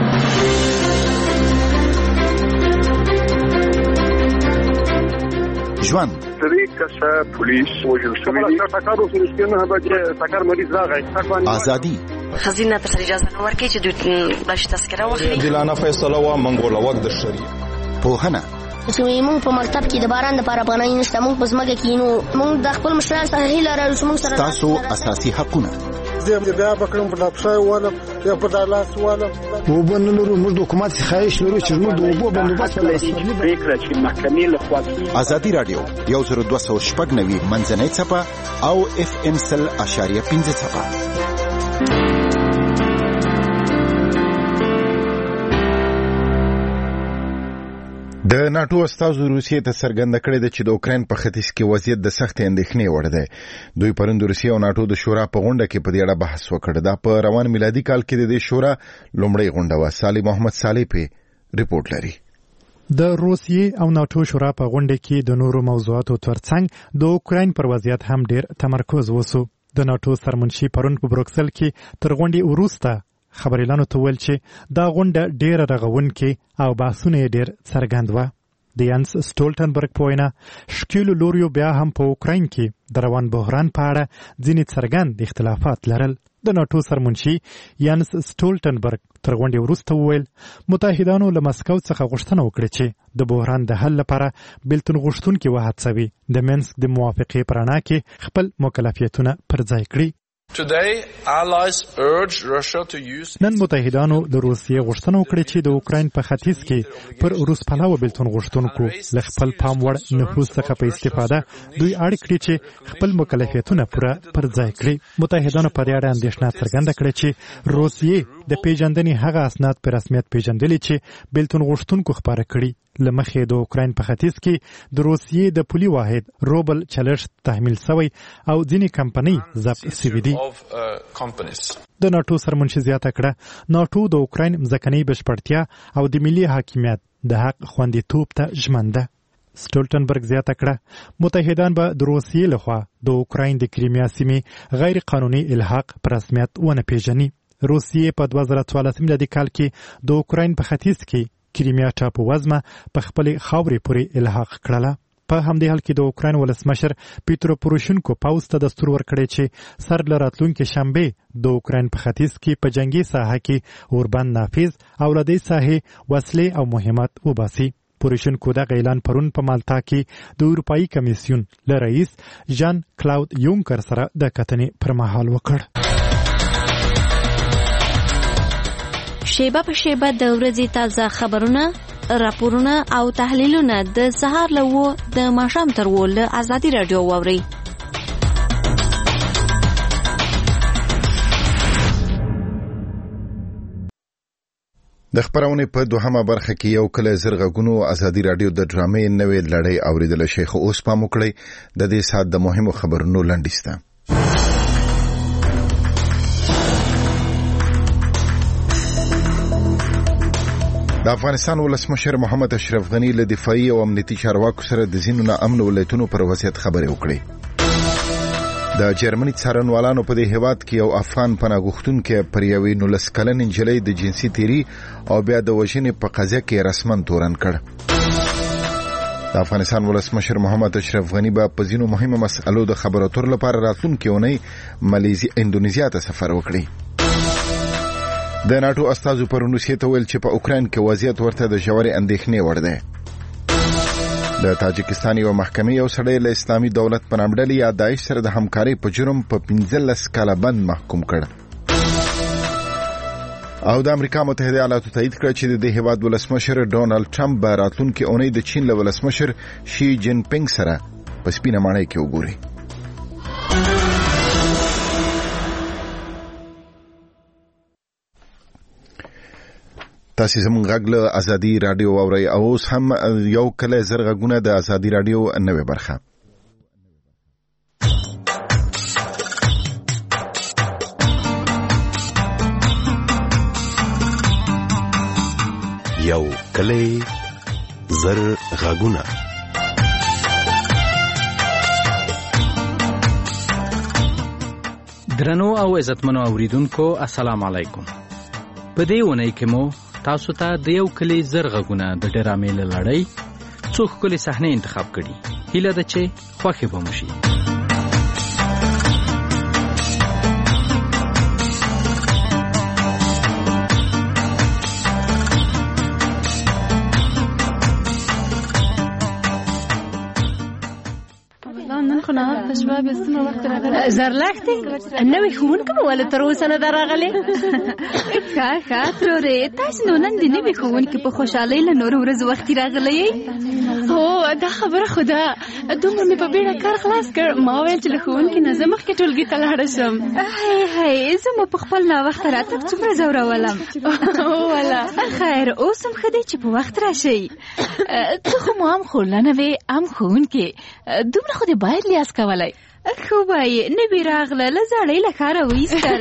ژوند ازادي خزینه تر اجازه نه ورکړي چې دوی بلش تذکره واخلي. عادلانه فیصله و منګوله وګ د شریعت پوهنه موږ په مکتب کې د باران د لپاره پناه نشته، موږ په ځمکه کې نو موږ د خپل مشرانو څخه هیله لرو چې موږ سره تاسو اساسي حقونه بیا بکرم په داپښای واله یا په دالاس واله وبنلرو موږ د حکومت خواهش لرو چې موږ د اوبو بندوبست فکر چې محکمې له خوا ازادي راډیو 1290 منځنۍ څپه او FM 100.5 څپه. د ناتو استازو روسیې ته څرګنده کړې ده چې د اوکراین په ختیځ کې وضعیت د سختې اندېښنې وړ دی. دوی پرون د روسیې او ناتو د شورا په غونډه کې په دې اړه بحث وکړ. دا په روان میلادي کال کې د دې شورا لومړی غونډه وه. صالح محمد صالح په ریپورت لري. د روسیې او ناتو شورا په غونډه کې د نورو موضوعاتو ترڅنګ د اوکراین پر وضعیت هم ډېر تمرکز وسو. د ناتو سرمنشي پرون په بروکسل کې تر غونډې وروسته خبريالانو ته ویل چې دا غونډه ډېره رغونکې او بحثونه یې ډېر څرګند وه. د یانس سټولټنبرګ په وینا ښکېلو لوریو بیا هم په اوکراین کې د روان بحران په اړه ځینې څرګند اختلافات لرل. د ناتو سرمنشي یانس سټولټنبرګ تر غونډې وروسته وویل متحدانو له مسکو څخه غوښتنه وکړه چې د بحران د حل لپاره بیلتون غوښتونکي وهڅوي، د منسک د موافقې په رڼا کې خپل مکلفیتونه پر ځای کړي. نن متحدانو د روسیې غوښتنه وکړه چې د اوکراین په ختیځ کې پر روس پلوه بیلتون غوښتونکو له خپل پام وړ نفوذ څخه په استفاده دوی اړ کړي چې خپل مکلفیتونه پوره پر ځای کړي. متحدانو په دې اړه اندېښنه څرګنده کړې چې روسیې د پیژندنې هغه اسناد په رسمیت پیژندلي چې بیلتون غوښتونکو خپاره کړي. لمخې د اوکراین په ختیځ کې د روسیې د پولي واحد روبل چلښت تحمیل شوی او ځینې کمپنۍ ضبط شوي دي. د ناتو سرمنشي زیاته کړه ناتو د اوکراین ځمکنۍ بشپړتیا او د ملي حاکمیت د حق خوندیتوب ته ژمن ده. سټولټنبرګ زیاته کړه متحدان به د روسیې لخوا د اوکراین د کریمیا سیمې غیر قانوني الحاق په رسمیت ونه پیژني. روسیې په 2014 میلادي کال کې د اوکراین په ختیځ کې کریمیا ټاپووزمه په خپلې خاورې پورې الحاق کړله. په په همدې حال کې د اوکراین ولسمشر پیترو پوروشینکو پوځ ته دستور ورکړی چې سر له راتلونکې شنبې د اوکراین په ختیځ کې په جنگي ساحه کې اوربند نافذ او له دې ساحې وسلې او مهمات وباسي. پوروشینکو دغه اعلان پرون په مالتا کې د اروپایي کمیسیون له رئیس ژان کلاود یونکر سره د کتنې پر مهال وکړ. شیبه په شیبه د ورځې تازه خبرونه، راپورونه او تحلیلونه د سهار له 9 د ماښام تر 10 له ازادي رادیو واورئ. د خبرونې په دوهمه برخه کې یو کله زرغونو ازادي رادیو د ډرامې نوې لړۍ اوریدل شي. خو اوس پام وکړئ د دې سات د مهمو خبرونو لنډیسته. د افغانستان ولسمشر محمد اشرف غنی له دفاعي او امنیتي چارواکو سره د ځینو ناامن ولایتونو پر وضعیت خبرې وکړې. د جرمني څارنوالانو په دې هیواد کې یو افغان پناهغوښتونکی پر یوې 19 کلنې نجلۍ د جنسي تیری او بیا د وژنې په قضیه کې رسماً تورن کړ. د افغانستان ولسمشر محمد اشرف غنی به په ځینو مهمو مسألو د خبرو اترو لپاره راتلونکې اونۍ اندونیزیا ته سفر وکړي. د ناتو استازو پر روسیې ته ویل چې په اوکراین کې وضعیت ورته د ژورې اندېښنې وړ دی. د تاجکستان یو محکمې یو سړی له اسلامي دولت په نام ډلې یا داعش سره د همکارۍ په جرم په 15 کاله بند محکوم کړ. او د امریکا متحده ایالاتو تایید کړ چې د دې هیواد ولسمشر ډونالد ټرمپ به راتلونکې اونۍ د چین له ولسمشر شي جین پینګ سره په سپینه ماڼۍ کې وګوري. تاسو زموږ غږ له ازادي رادیو اورئ او اوس هم یو کله زرغونه د ازادي رادیو نوې برخه. یو کله زرغونه. درنو او عزتمنو اوریدونکو السلام علیکم. په دې ونې کې مو تاسو ته د یو کلی زرغونه د ډرامې لړۍ څو ښکلې صحنې انتخاب کړي. هیله ده چې خوښې به مو شي. زرلښتې نوې ښوونکې مو ولې تر اوسه نه ده راغلې؟ ښه ترورې، تاسو نو نن د نوې ښوونکې په خوشحالۍ له نورو ورځو وختي راغلی یئ؟ هو دا خبره خو ده. دومره مې په بیړه کار خلاص کړ. ما ویل چې له ښوونکې نه زه مخکې ټولګي ته لاړه شم. هی زه مو په خپل ناوخته راتګ څومره ځورولم. واله خیر اوس هم ښه دی چې په وخت راشئ. ته خو مو هم خورلنه وې هم ښوونکې، دومره خو دې باید لیاس کولی. خو به یې نوې راغله له زړې له ښاره وایستل.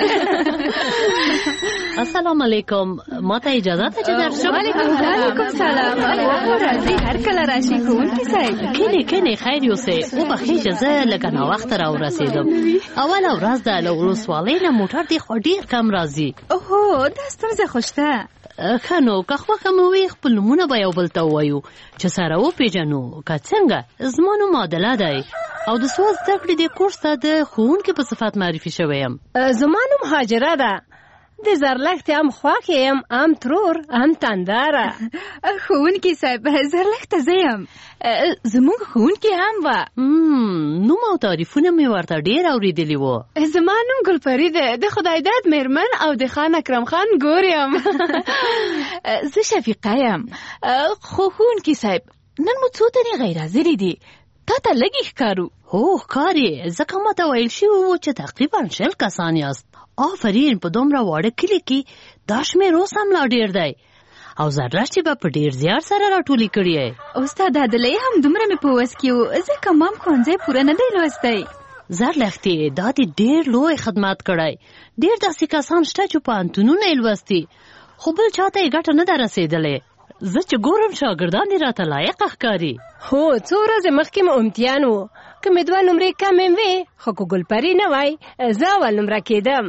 السلام علیکم، ما ته اجازه ده چې درشم؟ وعلیکم سلام. راځئ هر کله راشئ ښوونکي صاحب. کینې خیر یوسئ. وبخښئ چې زه لږه ناوخته راورسېدم. اوله ورځ ده له ولسوالۍ نه موټر دې خو ډېر کم راځي. اوهو دا ستونزه خو شته. ښه نو که خوښه مو وي خپل نومونه به یو بل ته ووایو چې سره وپېژنو. که څنګه زما نوم عادله دی او د سوال زده کړې دې کورس ته د ښوونکي په صفت معرفي شوی یم. زما نوم هاجره ده. د زرلښتې هم خوښې یم، هم ترور، هم تنداره. ښوونکي صاحب زرلښته زه یم. زموږ ښوونکي هم وه. نوم او تعریفونه مې ورته ډېر اورېدلي وو. زما نوم ګلپري ده. د خدایداد میرمن او د خان اکرم خان ګور یم. زه شفیقه یم. خو ښوونکي صاحب نن مو څو تنې غیر حاضرې دي. تا ته لږې ښکارو. هو ښکارې، ځکه ماته ویل شوي وو چې تقریبا 60 کسان یاست. آفرین، په دومره واړه کلي کې دا شمېر اوس هم لا ډېر دی او زرلښتې به په ډېر زیار سره راټولې کړي یې. استاد عادلې هم دومره مې په وس کې و ځکه ما هم ښوونځی پوره نه دی لوستی. زرلښتې دا دې ډېر لوی خدمت کړی. ډېر داسې کسان شته چې پوهنتونونه یې لوستي خو بل چاته یې ګټه نه ده رسېدلې. زه چې ګورم شاګردان یې راته لایقه ښکاري. هو څو ورځې مخکې مو امتحان و. که مې 2 نمرې کمې وې خو که ګلپري نه وای زه اول نمره کېدم.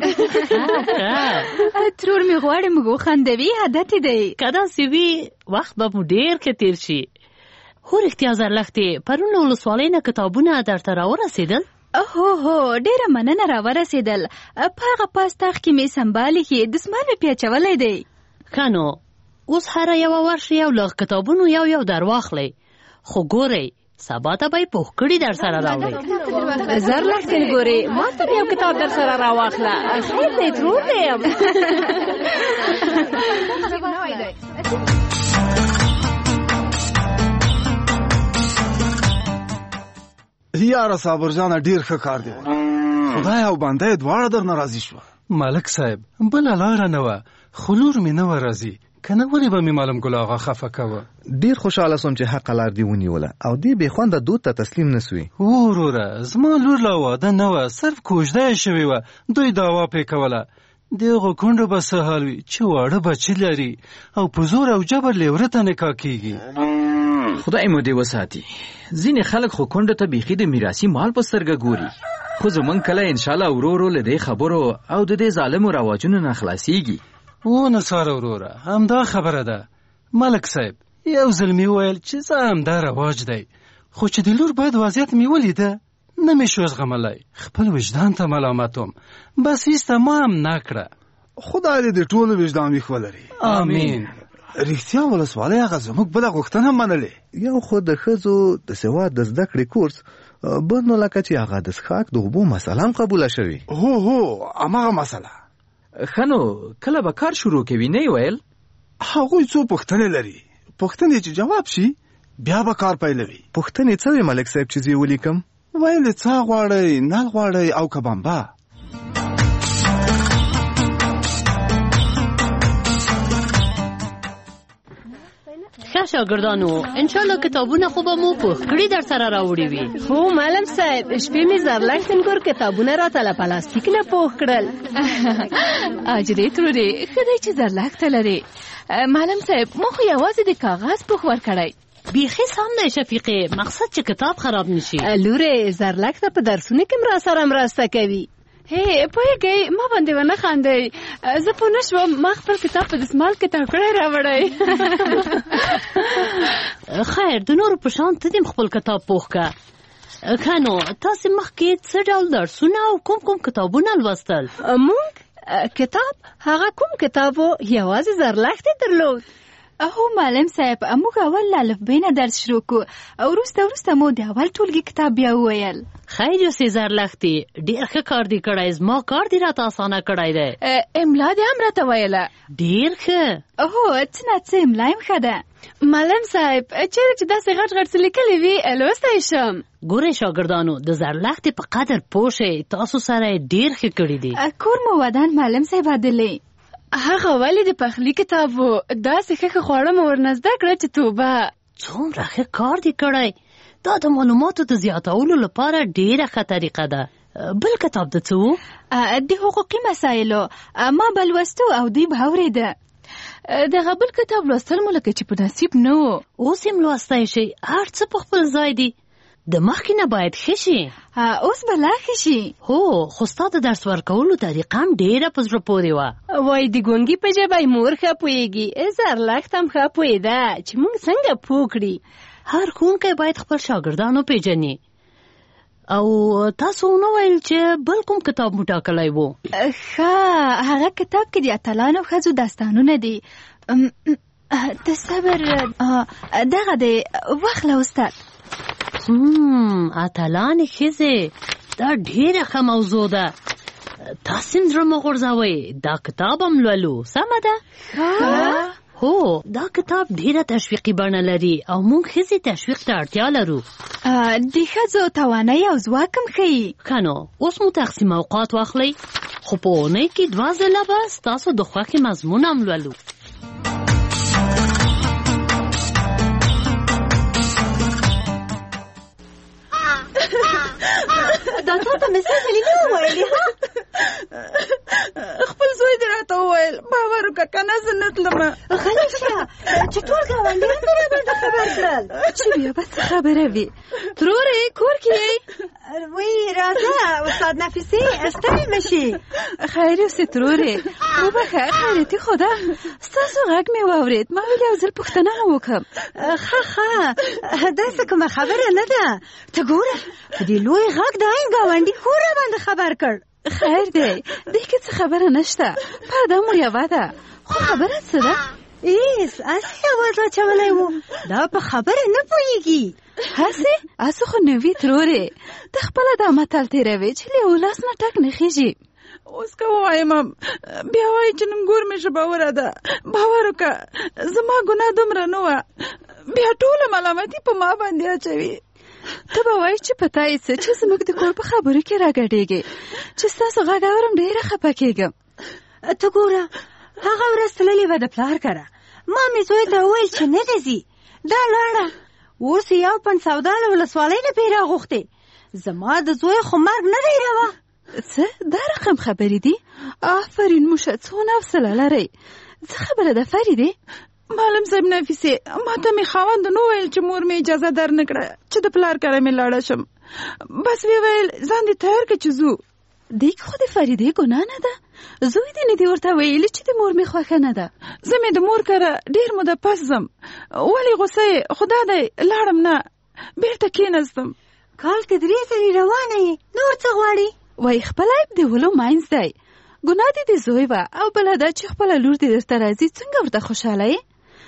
ترور مې غواړي موږ وخندوي، عادت دی. که داسې وي وخت به مو ډېر ښه تېر شي. هو رښتیا زرلښتې پرون له ولسوالۍ نه کتابونه درته راورسېدل؟ هو ډېره مننه راورسېدل. په هغه پاس تاخ کې مې سنبالې کې دسمال مې پیاچولی دی. ښه نو اوس هره یوه ورشئ او له کتابونو یو در واخلئ، خو ګورئ سبا ته به یې پوښ کړي در سره راوړئ. زرلښتې ګورې ما ته یو کتاب در سره راواخله. خیر دی ترور دی یم. یاره صابرجانه ډېر ښه کار دی، خدای او بنده یې دواړه درنه راضي شوه. ملک صاحب بله لاره نه وه، خو لور مې نه وه راضي، که نه ولې به مې معلم ګل آغا خفه کوه. ډېر خوشحاله سوم چې حقه لار دې ونیوله او دې بې خونده دود ته تسلیم نه سوې. وروره زما لور لا واده نه وه، صرف کوژده یې شوې وه، دوی دعوا پې کوله. د هغو کونډو به څه حال وي چې واړه بچي لري او په زور او جبر لیوره ته نکاح کېږي. خدای مو دې وساتي. ځینې خلک خو کونډو ته بیخي د میراثي مال په سترګه ګوري، خو زمونږ کله انشاءالله ورو ورو له دې خبرو او د دې ظالمو رواجونو نه خلاصېږي. نثاره وروره همدا خبره ده. ملک صاحب یو ځل مې وویل چې زه همدا رواج دی، خو چې د لور باید وضعیت مې ولیده نه مې شو زغملی، خپل وجدان ته ملامت وم، بس هېڅ ته ما هم نه کړه. خدای دې د ټولو وجدان ویښ ولري. آمین. رښتیا ولسوالۍ هغه زموږ بله غوښتنه هم منلې. یو خو د ښځو د سواد د زده کړې کورس، بل نو لکه چې هغه د څښاک د اوبو مسله هم قبوله شوې. هو هماغه مسله. ښه نو کله به کار شروع کوي نه یې ویل؟ هغوی څو پوښتنې لري، پوښتنې چې جواب شي بیا به کار پیلوي. پوښتنې څه وې ملک صاحب چې زه ولیکم؟ ویل څه غواړئ، نل غواړئ او که بمبه. ښه شاګردانو انشاءالله کتابونه خو به مو پوښ کړي در سره راوړي وي. هو معلم صاحب شپې مې زرلښتې ګور کتابونه راته له پلاستیک نه پوښ کړل. اجرې ترورې ښه دی چې زرلښته لرې. معلم صاحب ما خو یوازې د کاغذ پوښ ورکړی. بیخي سم دی شفیقې، مقصد چې کتاب خراب نشي. لورې زرلښته په درسونو کې را سره مرسته کوي. هی پوهېږئ ما باندې ونه خاندئ، زه پوه نه شوم ما خپل کتاب په دسمال کې تاو کړی راوړی. خیر د نورو په شان ته دې خپل کتاب پوښ که. ښه نو تاسې مخکې څه ډول درسونه او کوم کتابونه لوستل؟ موږ کتاب هغه کوم کتاب و یوازې زرلښتې درلود. هو معلم صاحب موږ اول الفبې نه درس شروع کړو او وروسته مو د اول ټولګي کتاب بیا وویل. خیر یوسې زرلښتې ډېر ښه کار دې کړی، زما کار دې راته اسانه کړی دی. املا دې هم راته ویله. ډېر ښه. هو څه نه څه املا هم ښه ده. معلم صاحب چیرې چې داسې غټ څه لیکلي وي لوستی شم. ګورئ شاګردانو د زرلښتې په قدر پوه شئ، تاسو سره یې ډېر ښه کړي دي. کور مو ودان معلم صاحب عدلې. هغه ولې د پخلي کتاب و داسې ښه خواړه مو ورنه زده کړه چې توبه. څومره ښه کار دې کړی، دا د معلوماتو د زیاتولو لپاره ډېره ښه طریقه ده. بل کتاب د څه و؟ د حقوقي مسایلو ما به لوستو او دوی به اورېده. دغه بل کتاب لوستل مو لکه چې په نصیب نه و. اوس یې لوستی شئ، هر څه په خپل ځای دي، د مخکې نه باید ښه شي. اوس به لا ښه شي. هو خو ستا د درس ورکولو طریقه هم ډېره په زړه پورې وه. وایي د ګونګي په ژبه یې مور ښه پوهېږي، زرلښت هم ښه پوهېده چې موږ څنګه پوه کړي. هر ښوونکی باید خپل شاګردان وپېژني. او تاسو ونه ویل چې بل کوم کتاب مو ټاکلی و؟ ښه هغه کتاب کې د اتلانو ښځو داستانونه دي. د صبر دغه دی واخله استاد. اتلانې ښځې دا ډېره ښه موضوع ده. تاسې هم زړه مه غورځوئ، دا کتاب هم لولو. سمه ده؟ هو دا کتاب ډېره تشویقي بڼه لري او موږ ښځې تشویق ته اړتیا لرو. د ښځو توانایي او ځواک هم ښیي. ښه نو اوس مو تقسیم اوقات واخلئ، خو په اونۍ کې 2 ځله به ستاسو د خوښې مضمون هم لولو. دا تا ته مې څه ځلې نه وویلې؟ خپل زوی دې راته وویل، باور وکړه که نه زه نه تلمه. غلی شه چې ټول ګاونډیان دې راباندې خبر کړل چې بیا به څه خبره وي. ترورې کور کې یې؟ وایي راځه استاد نفیسي ستړي مشي. خیر اوسې ترورې وبخه خیرتي خدا ستاسو غږ مې واورېد ما ویل یو ځل پوښتنه وکړم. ښه داسې کومه خبره نه ده. ته ګوره په دې لوی غږ د عین ګاونډي کور باندې خبر کړ. خیر دی دې کې څه خبره نشته پرده مو یوه ده خو خبره څه ده؟ ایس اسې اواز اچولی و دا په خبره نه پوهېږي. هسې خو نه وي ترورې ته خپله دا متل تېروې چې له یو لاس نه ټک نه خېږي. اوس که ووایم بیا وایي چې نومګور مې ژبوره ده. باور وکړه زما ګناه دومره نه وه بیا ټوله ملامتي په ما باندې اچوي. ته به وایي چې پته یې څه چې زموږ د کور په خبرو کې راګډېږي چې ستاسو غږ اورم ډېره خفه کېږم. ته ګوره هغه ورځ تللې وه د پلار کره. ما مې زوی ته وویل چې نه دې ځي دا لاړه اوس یې یو پن سودا له ولسوالۍ نه پې راغوښتې. زما د زوی خو مرګ نه دی روه. څه دا رقم خبرې دي؟ آفرین موشه څونه حوصله لرئ. څه خبره ده فریدې؟ معلم صاحب نفیسې ما ته مې خاوند نه ویل چې مور مې اجازه در نه کړه چې د پلار کره مې لاړه شم. بس وی ویل ځان دې تیار کړه چې ځو. دې کې خو د فریدې ګناه نه ده. زوی دې نه دي ورته ویلي چې د مور مې خوښه نه ده؟ زه مې د مور کره ډېر موده پس ځم ولې غوسه یې خدا دی لاړم نه بېرته کېناستم. کال کې 3 ځلې روانه یې نور څه غواړي؟ وایي خپل عیب د ولو مینځ دی. ګناه دې د زوی وه او بله دا چې خپله لور دې درته راځي څنګه ورته خوشحاله یې؟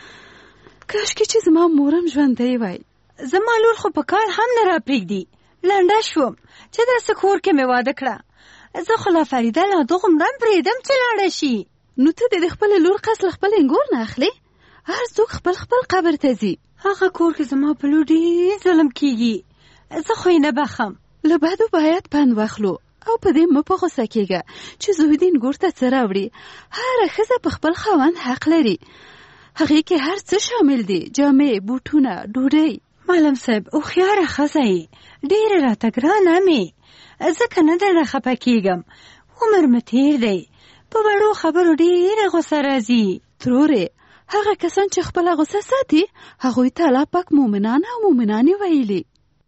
کاشکې چې زما مورم ژوندی وای. زما لور خو په کال هم نه راپرېږدي. لنډه شوم چې داسې کور کې مې واده کړه. زه خو لا فریده لا دغومره پرېږدم چې لاړه شي. نو ته د خپلې لور قصد له خپل انګور نه اخلې؟ هر څوک خپل قبر ته ځي. هغه کور کې زما په لور ډېر ظلم کېږي. زه خو یې نه بخم. له بدو باید پند واخلو او په دې مه په غوسه کېږه چې زوی دې انګور ته څه راوړي. هره ښځه په خپل خاوند حق لري. هغې کې هر څه شامل دي جامې بوټونه ډوډۍ. معلم صاحب هوښیاره ښځه یې ډېره راته ګرانه مې ځکه نه درنه خفه کېږم. عمر مې تېر دی په وړو خبرو ډېره غوسه راځي. ترورې هغه کسان چې خپله غوسه ساتي هغوی ته الله پاک مؤمنان او مؤمنانې ویلي.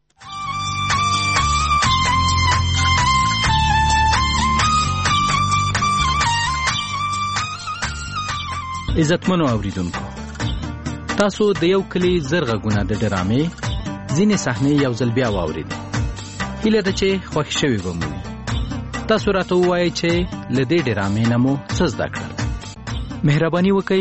عزتمنو اوریدونکو تاسو د یو کلی زر غږونه د ډرامې ځینې صحنې یو ځل بیا واورېدې. هیله ده چې خوښ شوي به مو وي. تاسو راته ووایئ چې له دې ډرامې نه مو څه زده کړل. مهرباني وکئ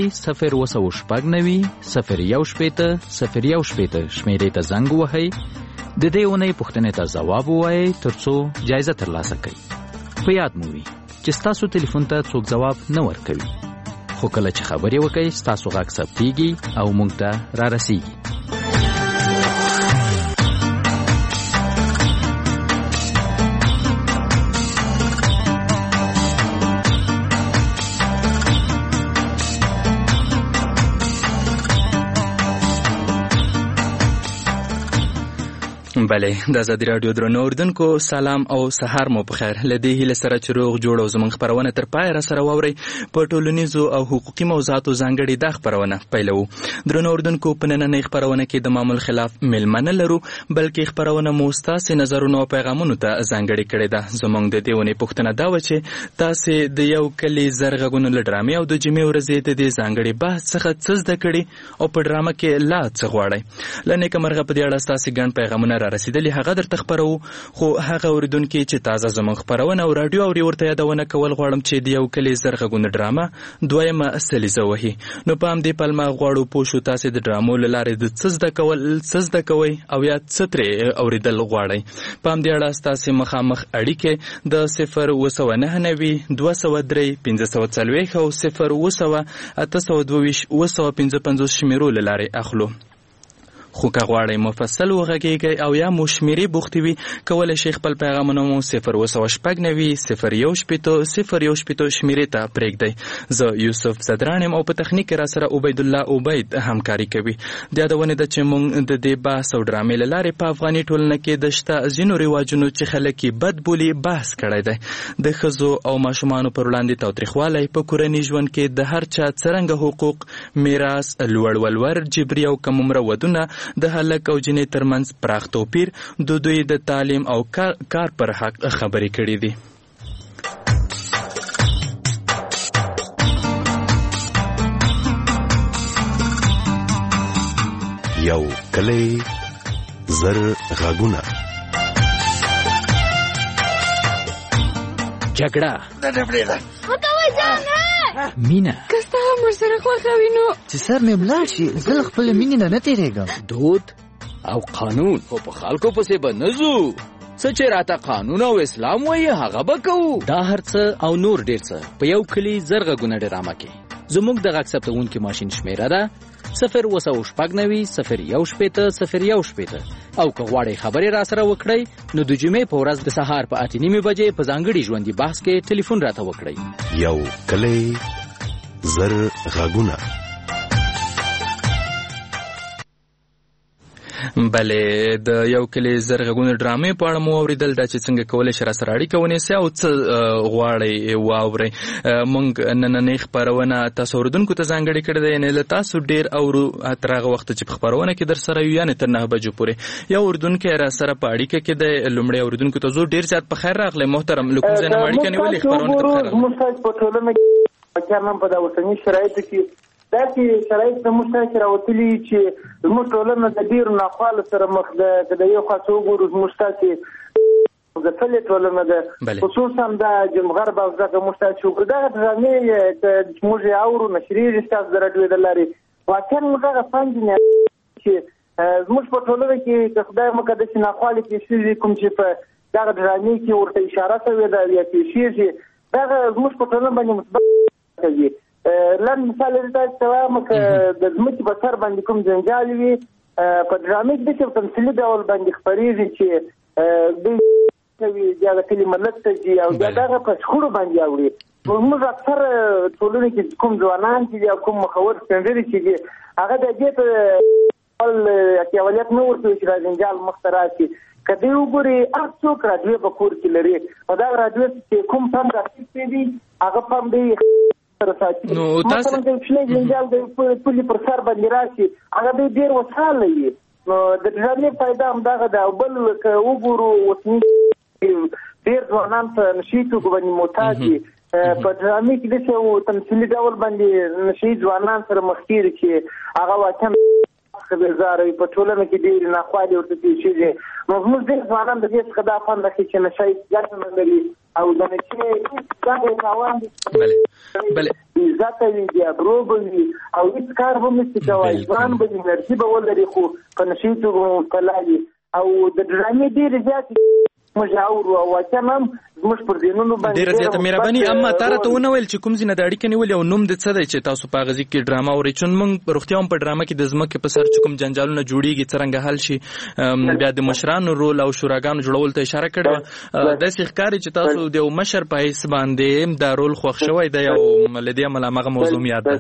020190160 شمیرې ته زنګ ووهئ. د دې اونۍ پوښتنې ته ځواب ووایئ ترڅو جایزه ترلاسه کړئ. په یاد مو وي چې ستاسو ټلیفون ته څوک ځواب نه ورکوي خو کله چې خبرې وکئ ستاسو غږ ثبتېږي او موږ ته را رسیږي. بله د ازادي راډیو درنو اوریدونکو سلام او سهار مو په خیر. له دې هیله سره چې روغ جوړ او زموږ خپرونه تر پایه را سره واورئ. په ټولنیزو او حقوقي موضوعاتو ځانګړې دا خپرونه پیلوو. درنو اوریدونکو په نننۍ خپرونه کې د معمول خلاف میلمانه لرو بلکې خپرونه مو ستاسې نظرونو او پیغامونو ته ځانګړې کړې ده. زموږ د دې اونۍ پوښتنه دا وه چې تاسې د یو کلي زر غږونو له ډرامې او د جمعې ورځې د دې ځانګړې بحث څخه څه زده کړي او په ډرامه کې لا څه غواړئ. له نیکه مرغه په دې اړه ستاسې ګڼ پیغامونه را رسېدلي هغه درته خپرو. خو هغه اوریدونکي چې تازه زموږ خپرونه او راډیو اوري ورته یادونه کول غواړم چې د یو کلي زر غږونو ډرامه 2مه سلیزه وهي. نو په همدې پلمه غواړو پوه شو تاسې د ډرامو له لارې د څه زده کوئ او یا څه ترې اورېدل غواړئ. په همدې اړه ستاسې مخامخ اړیکې د 0299203 او 0208822 شمیرو له لارې اخلو. خو که غواړئ مفصل وغږیږئ او یا مو شمیرې بوختې وي کولی شئ خپل پیغامونه مو 020990100 شمیرې ته پرېږدئ. زه یوسف زدران یم او په تخنیک کې را سره عبیدالله عبید همکاري کوي. د یادونې ده چې موږ د دې بحث او ډرامې له لارې په افغاني ټولنه کې د شته ځینو رواجونو چې خلک یې بد بولي بحث کړی دی. د ښځو او ماشومانو پر وړاندې تاوتریخوالی په کورني ژوند کې د هر چا څرنګه حقوق، میراث، لوړ ولور، جبري او کم عمره ودونه د هلک او جنې ترمنځ پراخ توپیر د دوی د تعلیم او کار پر حق خبرې کړې دي. یو کلی زر غږونه جګړه مینه که ستا هم ورسره خوښه وي نو چې سر مې ملاړ شي زه له خپلې مینې نه تېرېږم. دود او قانون خو په خلکو پسې به نه ځو. څه چې راته قانون او اسلام وایي هغه به کوو. دا هر څه او نور ډېر څه په یو کلي زر غږونه ډرامه کې زموږ د غږ ثبتونکي ماشین شمېره ده 0296010 او که غواړئ خبرې را سره وکړئ نو د جمعې په ورځ د سهار په 8:30 بجې په ځانګړي ژوندي بحث کې ټلیفون راته وکړئ. یو کلی زر غږونه. بلې د یو کلی زر غږونه ډرامې په اړه مو اورېدل دا چې څنګه کولی شئ راسره اړیکه ونیسئ او څه غواړئ واورئ. موږ نننۍ خپرونه تاسو اورېدونکو ته ځانګړې کړې ده، یعنې له تاسو ډېر اورو تر هغه وخته چې په خپرونه کې در سره یو، یعنې تر 9 بجو پورې. یو اورېدونکی راسره په اړیکه کې دی. لومړی اورېدونکو ته زه ډېر زیات په خیر راغلی محترم. له کوم ځای نه مو اړیکه نیولې؟ خپرونه ته په خیر راغلی. موږ په ټولنه کې په دا اوسني شرایطو کې داسې شرایط زموږ ته چې راوتلي چې زموږ ټولنه د ډېرو ناخوالو سره مخ ده. که د یو خوا څه وګورو زموږ ته چې ځپلې ټولنه ده، خصوصا دا جمغرب او ځکه موږ ته چې وګورو دغه ډرامې چې موږ یې اورو نشریږي ستاسو د راډیو د لارې واقعا موږ هغه فن چې زموږ په ټولنه کې که خدای مکړه داسې ناخوالې پېښ شوي کوم چې په دغه ډرامې کې ورته اشاره شوې ده یا پېښېږي دغه زموږ په ټولنه باندې مثبت کوي. لن مثال دې ته وایم که د ځمکې په سر باندې کوم جنجال وي په ډرامې کې داسې په تمثیلي ډول باندې خپرېږي چې دوی کوي بیا د کلي ملک ته ځي او بیا دغه په شخړو باندې اوري. موږ اکثر ټولنې کې کوم ځوانان چې دي او کوم مخور سپین چې دي هغه د دې ته اوليت نه ورته چې دا جنجال مخته راشي. که دوی وګوري هر څوک راډیو په کور کې لري او دا راډیو چې کوم فن راخیستې دي هغه فن دی نو تاسو د شنه جنجال د پولي پر سر باندې راشي هغه ډېر وساله وي. نو د ډرامې فایده همدغه ده. او بل که وګورو اوسني ډېر ځوانان په نشي توکو باندې محتاج دي. په ډرامې کې داسې تمثیلي ډول باندې نشي ځوانان سره مخ کېږي چې هغه واقعا خبرداری په ټولنه کې ډېر ناخوالې ورته پېښېږي. نو زموږ ډېر ځوانان د دې څخه دا خوند اخلي چې نشه ګټه نه لري او د نشې ګټه تاوان دي عزت وي د ابرو به وي او هېڅ کار به نشي کولی ځوان به وي انرژي به ولري خو په نشې توګه مبتلا وي. او د ډرامې ډېرې زیاتې موږ اورو او واقعا هم زموږ پر ذهنونو باندې ډېره زیاته مهرباني. اما تا راته ونه ویل چې کوم ځای نه د اړیکې نیولې او نوم دې څه دی چې تاسو په هغه ځای کې ډرامه اورئ؟ چون موږ روغتیا هم په ډرامه کې د ځمکې په سر چې کوم جنجالونه جوړېږي څرنګه حل شي، بیا د مشرانو رول او شوراګانو جوړولو ته اشاره کړې وه. داسې ښکاري چې تاسو د یو مشر په حیث باندې دا رول خوښ شوی دی او له دې امله هماغه موضوع مې یاد ده.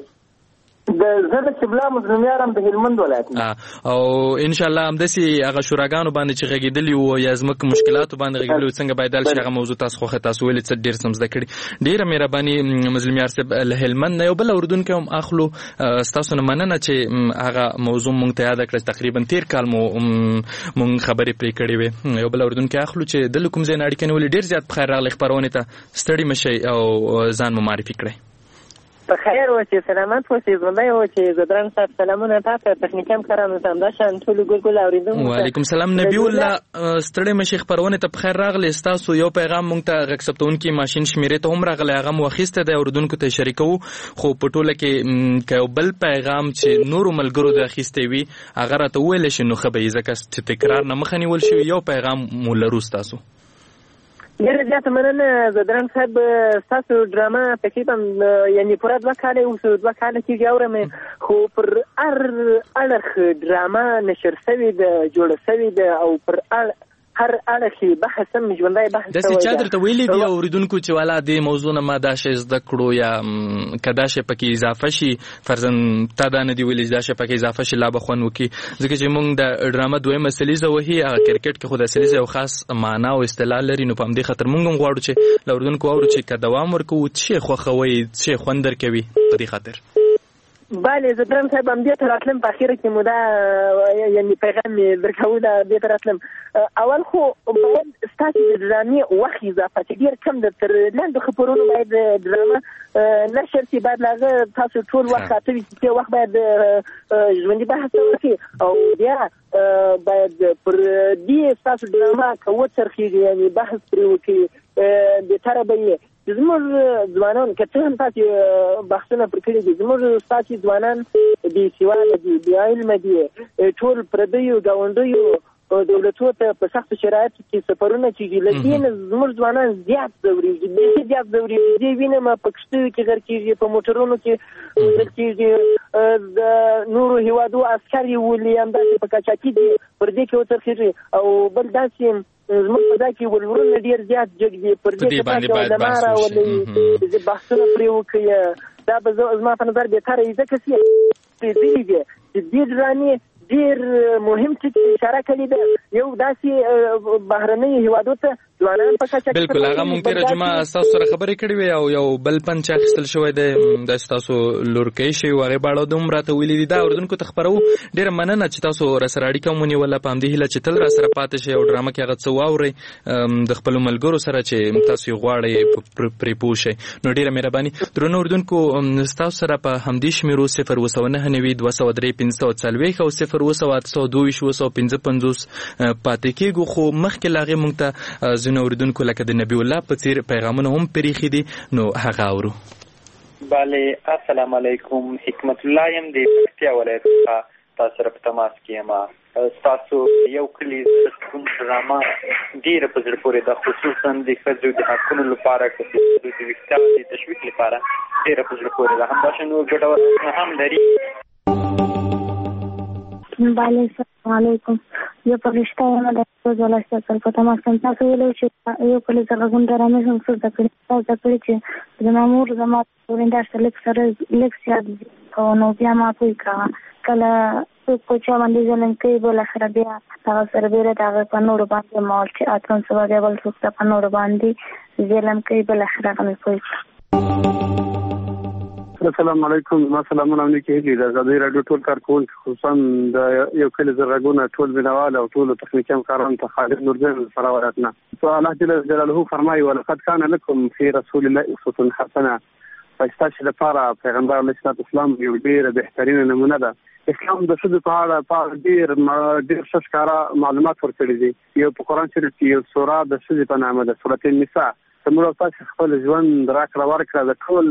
زه د قبله مظلومیار هم د هلمند ولایت او انشاءالله همداسې هغه شوراګانو باندې چې غږېدلي وو یا زموږ مشکلاتو باندې غږېدلي وو څنګه باید حل شي هغه موضوع تاسو خوښه تاسو ولې څه ډېر څه زده کړي. ډېره مهرباني مظلومیار صاحب له هلمند نه. یو بل اورېدونکی هم اخلو. ستاسو نه مننه چې هغه موضوع موږ ته یاده کړه. تقریبا تېر کال موږ خبرې پرې کړې وې. یو بل اورېدونکی اخلو چې د کوم ځای نه اړیکه نیولې. ډېر زیات په خیر راغلی خپرونې ته. ستړي مه شئ او ځان مو معرفي کړئ. په خیر اوسئ، سلامت اوسئ، ژوندی اوسئ. زدران صاحب سلامونه تاسو ته، تخنیکي همکارانو ته همداشان ټولو ګل اورېدونکو. وعلیکم سلام. نبی الله ستړی مه شئ، خپرونې ته په خیر راغلی. ستاسو یو پیغام موږ ته غږ ثبتونکي ماشین شمېرې ته هم راغلی، هغه مو اخیستی دی، اورېدونکو ته یې شریکوو. خو په ټوله کې که یو بل پیغام چې نورو ملګرو د اخیستی وي هغه راته وویلی شي نو ښه به وي، ځکه چې تکرار نه مخه نیول شوي. یو پیغام مو لرو ستاسو. ډېره زیاته مننه زدران صاحب. ستاسو ډرامه تقریبا یعنې پوره 2 کاله اوس 2 کاله کېږي اورم، خو پر هر اړخ ډرامه نشر سوې ده، جوړه سوې ده او پر هر اړخ بحث هم ژوندی بحث شوی ده. داسې چا درته ویلي دي اورېدونکو چې والا دې موضوع نه ما دا شی زده کړو یا که دا شی پکې اضافه شي، فرضاً تا دا نه دي ویلي چې دا شی پکې اضافه شي لا به خوند وکړي؟ ځکه چې موږ د ډرامه دویمه سلیزه وهي، هغه کرکټ کې خو د سلیزه یو خاص معنا او اصطلاح لري. نو په همدې خاطر موږ هم غواړو چې له اورېدونکو واورو چې که دوام ورکوو څه شی خوښوئ، څه شی خوند درکوي. په دې خاطر بله زه درم صاحب همدې ته راتلم په اخره کې مو دا یعنې پیغام مې درکوو دا دې ته راتلم اول خو باید ستاسو د ډرامې وخت اضافه چې ډېر کم ده تر لاندې خبرونو باید ډرامه نشر شي باید له هغه تاسو ټول وخت اته وي چې وخت باید ژوندي بحث وکړي او بیا باید پر دې ستاسو ډرامه که وڅرخېږي یعنې بحث پرې وکړي بهتره به یې زموږ ځوانان که څه هم تاسې بحثونه پر کړي دي زموږ ستاسې ځوانان بې سواده دي بې علمه دي ټول پردیو ګاونډیو دولتونو ته په سختو شرایطو کې سفرونه کېږي له دې نه زموږ ځوانان زیات ځورېږي بیخي زیات ځورېږي دې وینم په کښتیو کې غر کېږي په موټرونو کې غر کېږي د نورو هېوادو عسکر یې ولي همداسې په کچاکي دي پر دې کې وڅرخېږي او بل داسې زموږ په ځای کې ولورونه ډېر زیات جګ دي پر دې کې علما راولئ بحثونه پرې وکړي دا به زما په نظر بهتره وي ځکه چې پرېدلي دي چې دې ډرامې ډېر مهم ټکي اشاره کړې ده یو داسې بهرنیو هېوادو ته ځوانان په کچه بالکل هغه مونږ تېره جمعه ستاسو سره خبرې کړې وې او یو بل پند چې اخیستل شوی دی داسې تاسو لورکۍ شوي وو هغې په اړه دوم راته ویلي دي دا اورېدونکو ته خپروو ډېره مننه چې تاسو راسره اړیکه مو ونیوله په همدې هیله چې تل راسره پاتې شئ او ډرامه کې هغه څه واورئ د خپلو ملګرو سره چې تاسو یې غواړئ پرې پوه شئ نو ډېره مهرباني درنو اورېدونکو ستاسو سره په همدې شمېرو 029 203 540 او 0 222 پاتې کېږو خو مخکې له هغې مونږ ته ځینو اورېدونکو لکه د نبي الله په څېر پیغامونه هم پرېښي دي نو هغه اورو بله السلام علیکم حکمت الله یم د پکتیا ولایت څخه تاسو سره په تماس کې یم ستاسو یو کلي سکون ډرامه ډېره په زړه پورې ده خصوصا د ښځو د حقونو لپاره که د ویښتیا د تشویق لپاره ډېره په زړه پورې ده همداسې نور ګټور هم لري بله السلام علیکم زه فرشته یم د ولایت څخه په تماس کې تاسو ویلو چې یو کلی زرغون ډرامې هم څه زده کړي چې زما مور زما ورنده سره لیک زیات او نو بیا ما پوه کړه کله څوک په چا باندې ظلم کوي بالاخره بیا هغه سربیره د هغه په نورو باندې مال چې اتون سبا بیا بل څوک په نورو باندې ظلم کوي بالاخره هغه مې پوه کړه السلام علیکم ما سلامونه علیکم د ازادي رادیو ټول کارکونکو خصوصا د یو کلی زرغونه ټول بنوال او ټول تخنیکی همکاران ته خالد نورزین سره وراتنا الله جل جلاله فرمایي ولقد كان لكم في رسول الله اسوه حسنه فاستشهد لپاره پیغمبر علیه الصلاه والسلام یو ډیر بهترین نمونه ده اسلام د ښځو په اړه ډیر ښه ښکاره معلومات ورکړي دي یو په قرآن شریف کې یو سوره د ښځې په نامه ده سورة النساء زموږ تاسو خپل ژوند راکړه ورکړه د ټول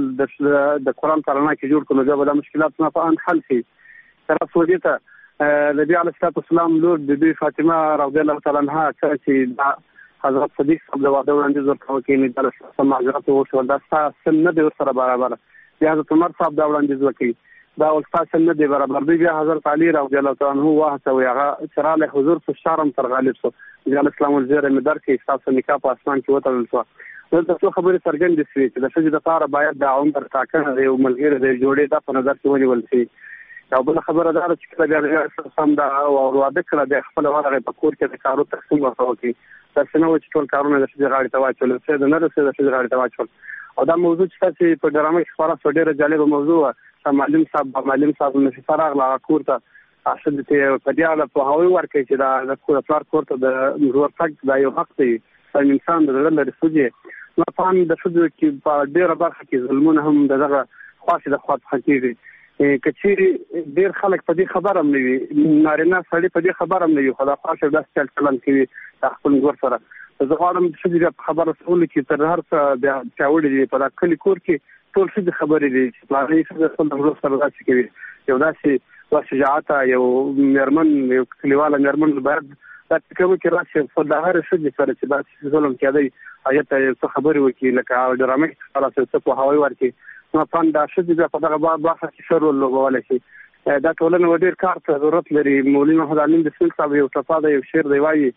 د قرآن په رڼا کې جوړ کړو نو د مشکلات نه په ان حل شي تر څو دې ته نبی علیه الصلاه والسلام لور د بی فاطمه رضی الله تعالی عنها چې حضرت صدیق صاحب د واده وړاندیز ورکوه کې نه د رسول معذرت وشول دا سن نه دی ورسره برابر بیا حضرت عمر صاحب دا وړاندیز وکړي دا ولستا سن نه دی برابر دی بیا حضرت علی رضی الله تعالی عنه وهڅوي هغه چراله حضور په شرم تر غالب شو نبی اسلام الزیره مې درکې تاسو نکاح په اسمان کې وتړل شو دلته څو خبرې څرګندې شوې چې د ښځې لپاره باید د عمر ټاکنه د یو ملګري د جوړې دا په نظر کې ونیول شي یو بله خبره دا ده چې کله بیا سم دا واده کړه بیا خپله ورغی په کور کې د کارو تقسیم ورته وکړي داسې نه و چې ټول کارونه د ښځې غاړې ته واچول څه د نه رسېد د ښځې غاړې ته واچول او دا موضوع چې تاسې په ډرامه کې خپاره شوه ډېره جالبه موضوع وه معلم صاحب نفیسه راغله هغه کور ته ښځې ته په دې اړه پوهاوی ورکوي چې دا د پلار کور ته د ورتګ دا یو حق دی انسان د زړه لرې سوځي نو په د ښځو کې په ډېره برخه کې ظلمونه هم د دغه خواښې د خوا څخه کېږي که چیرې ډېر خلک په دې خبر هم نه وي نارینه سړي په دې خبر هم نه وي خو دا خواښې داسې چل چلند کوي د خپل ګور سره زه غواړم د ښځې بیا په خبره رسولو کې تر هر څه بیا پیاوړي دي په دا کلي کور کې ټول ښځې خبرې دي چې پلارنۍ ښځه خپل د ورور سره داسې کوي یو داسې شجاعته یو مېرمن یو کلیواله مېرمن باید دا کومه کې راشي په د هر ښځې سره چې دا ظلم کېدی هغې ته یو څه خبرې وکړي لکه ډرامه کې خلاص یو څه پوهاوی ورکړي نو پان دا ښځې بیا په دغه برخه کې ښه رول لوبولی شي دا ټولنه ډېر کار ته ضرورت لري مولوي محمد امین بسمل صاحب یو ټپه ده یو شعر دی وایي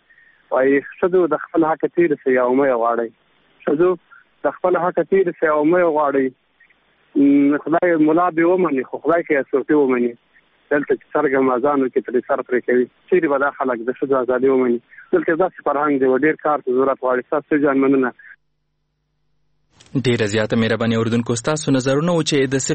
ښځو د خپل حقه تېر سئ او مه یې غواړئ ښځو د خپل حقه تېر سئ او مه یې غواړئ خدای ملا به ومني خو خدای که یې صوفي ومني دلته چې څرګم اذان وکړي ترې سر پرې کوي چیرې به دا خلک د ښځو ازادي ومني دلته داسې فرهنګ دی ډېر کار ته ضرورت غواړي ستاسو جان مننه ډیره زیاته مهرباني اوریدونکو ستاسو نظرونه و چې د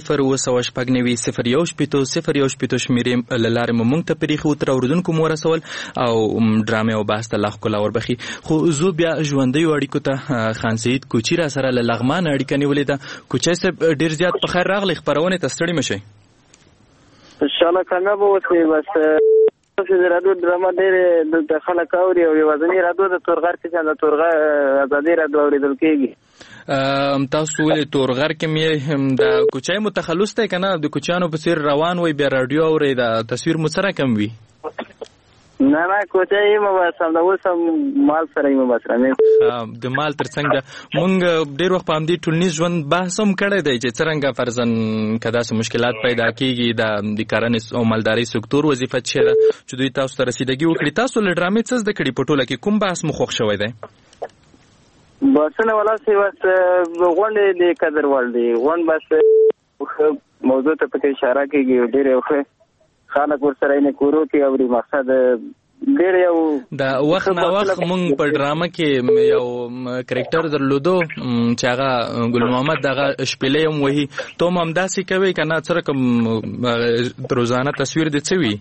0 شمیرې له لارې مو موږ ته پرېښي تر اوریدونکو مو ورسول او ډرامې او بحث ته الله ښکلا وربخي. خو زه بیا ژوندیو اړیکو ته خان سعید کوچي را سره له لغمان اړیکه نیولې ده. کوچی صاحب ډیر زیات په خیر راغلی، خپرونې ته ستړي مه شئ. انشاءالله څنګه به وسي بس چې د رادیو ډرامه ډېرې دلته خلک اوري او یوازینۍ رادیو د تورغر کې چې د تورغر ازادي رادیو اورېدل کېږي. تاسو ولې تورغر کې مې د کوچی مو تخلص دی که نه د کوچیانو په څېر روان وئ بیا راډیو اورئ د تصویر مو څه رقم وي؟ نه کوچی یم بس همدا اوس هم مال سره یم بس د مال تر څنګ مونږ ډېر وخت په همدې ټولنیز ژوند بحث هم کړی دی چې څرنګه فرضاً که داسې مشکلات پیدا کېږي د کرنې او مالدارۍ سکتور وظیفه چې ده چې دوی تاسو ته رسیدګي وکړي. تاسو له ډرامې څه زده کړي په ټوله کې کوم بحث مو خوښ شوی دی؟ بسونه ولاسي بس غونډې د قدر وړ دي. غونډ بس موضوع ته پکې اشاره کېږي ډېرې ښه خلک ورسره یې کورو کې اوري. مقصد ډېر یو د وخت نه وخت مونږ په ډرامه کې یو کرکټر درلودو چې هغه ګل محمد دغه شپېلې هم وهي. ته هم همداسې کوې که نه څه رقم روزانه تصویر دې څه وي؟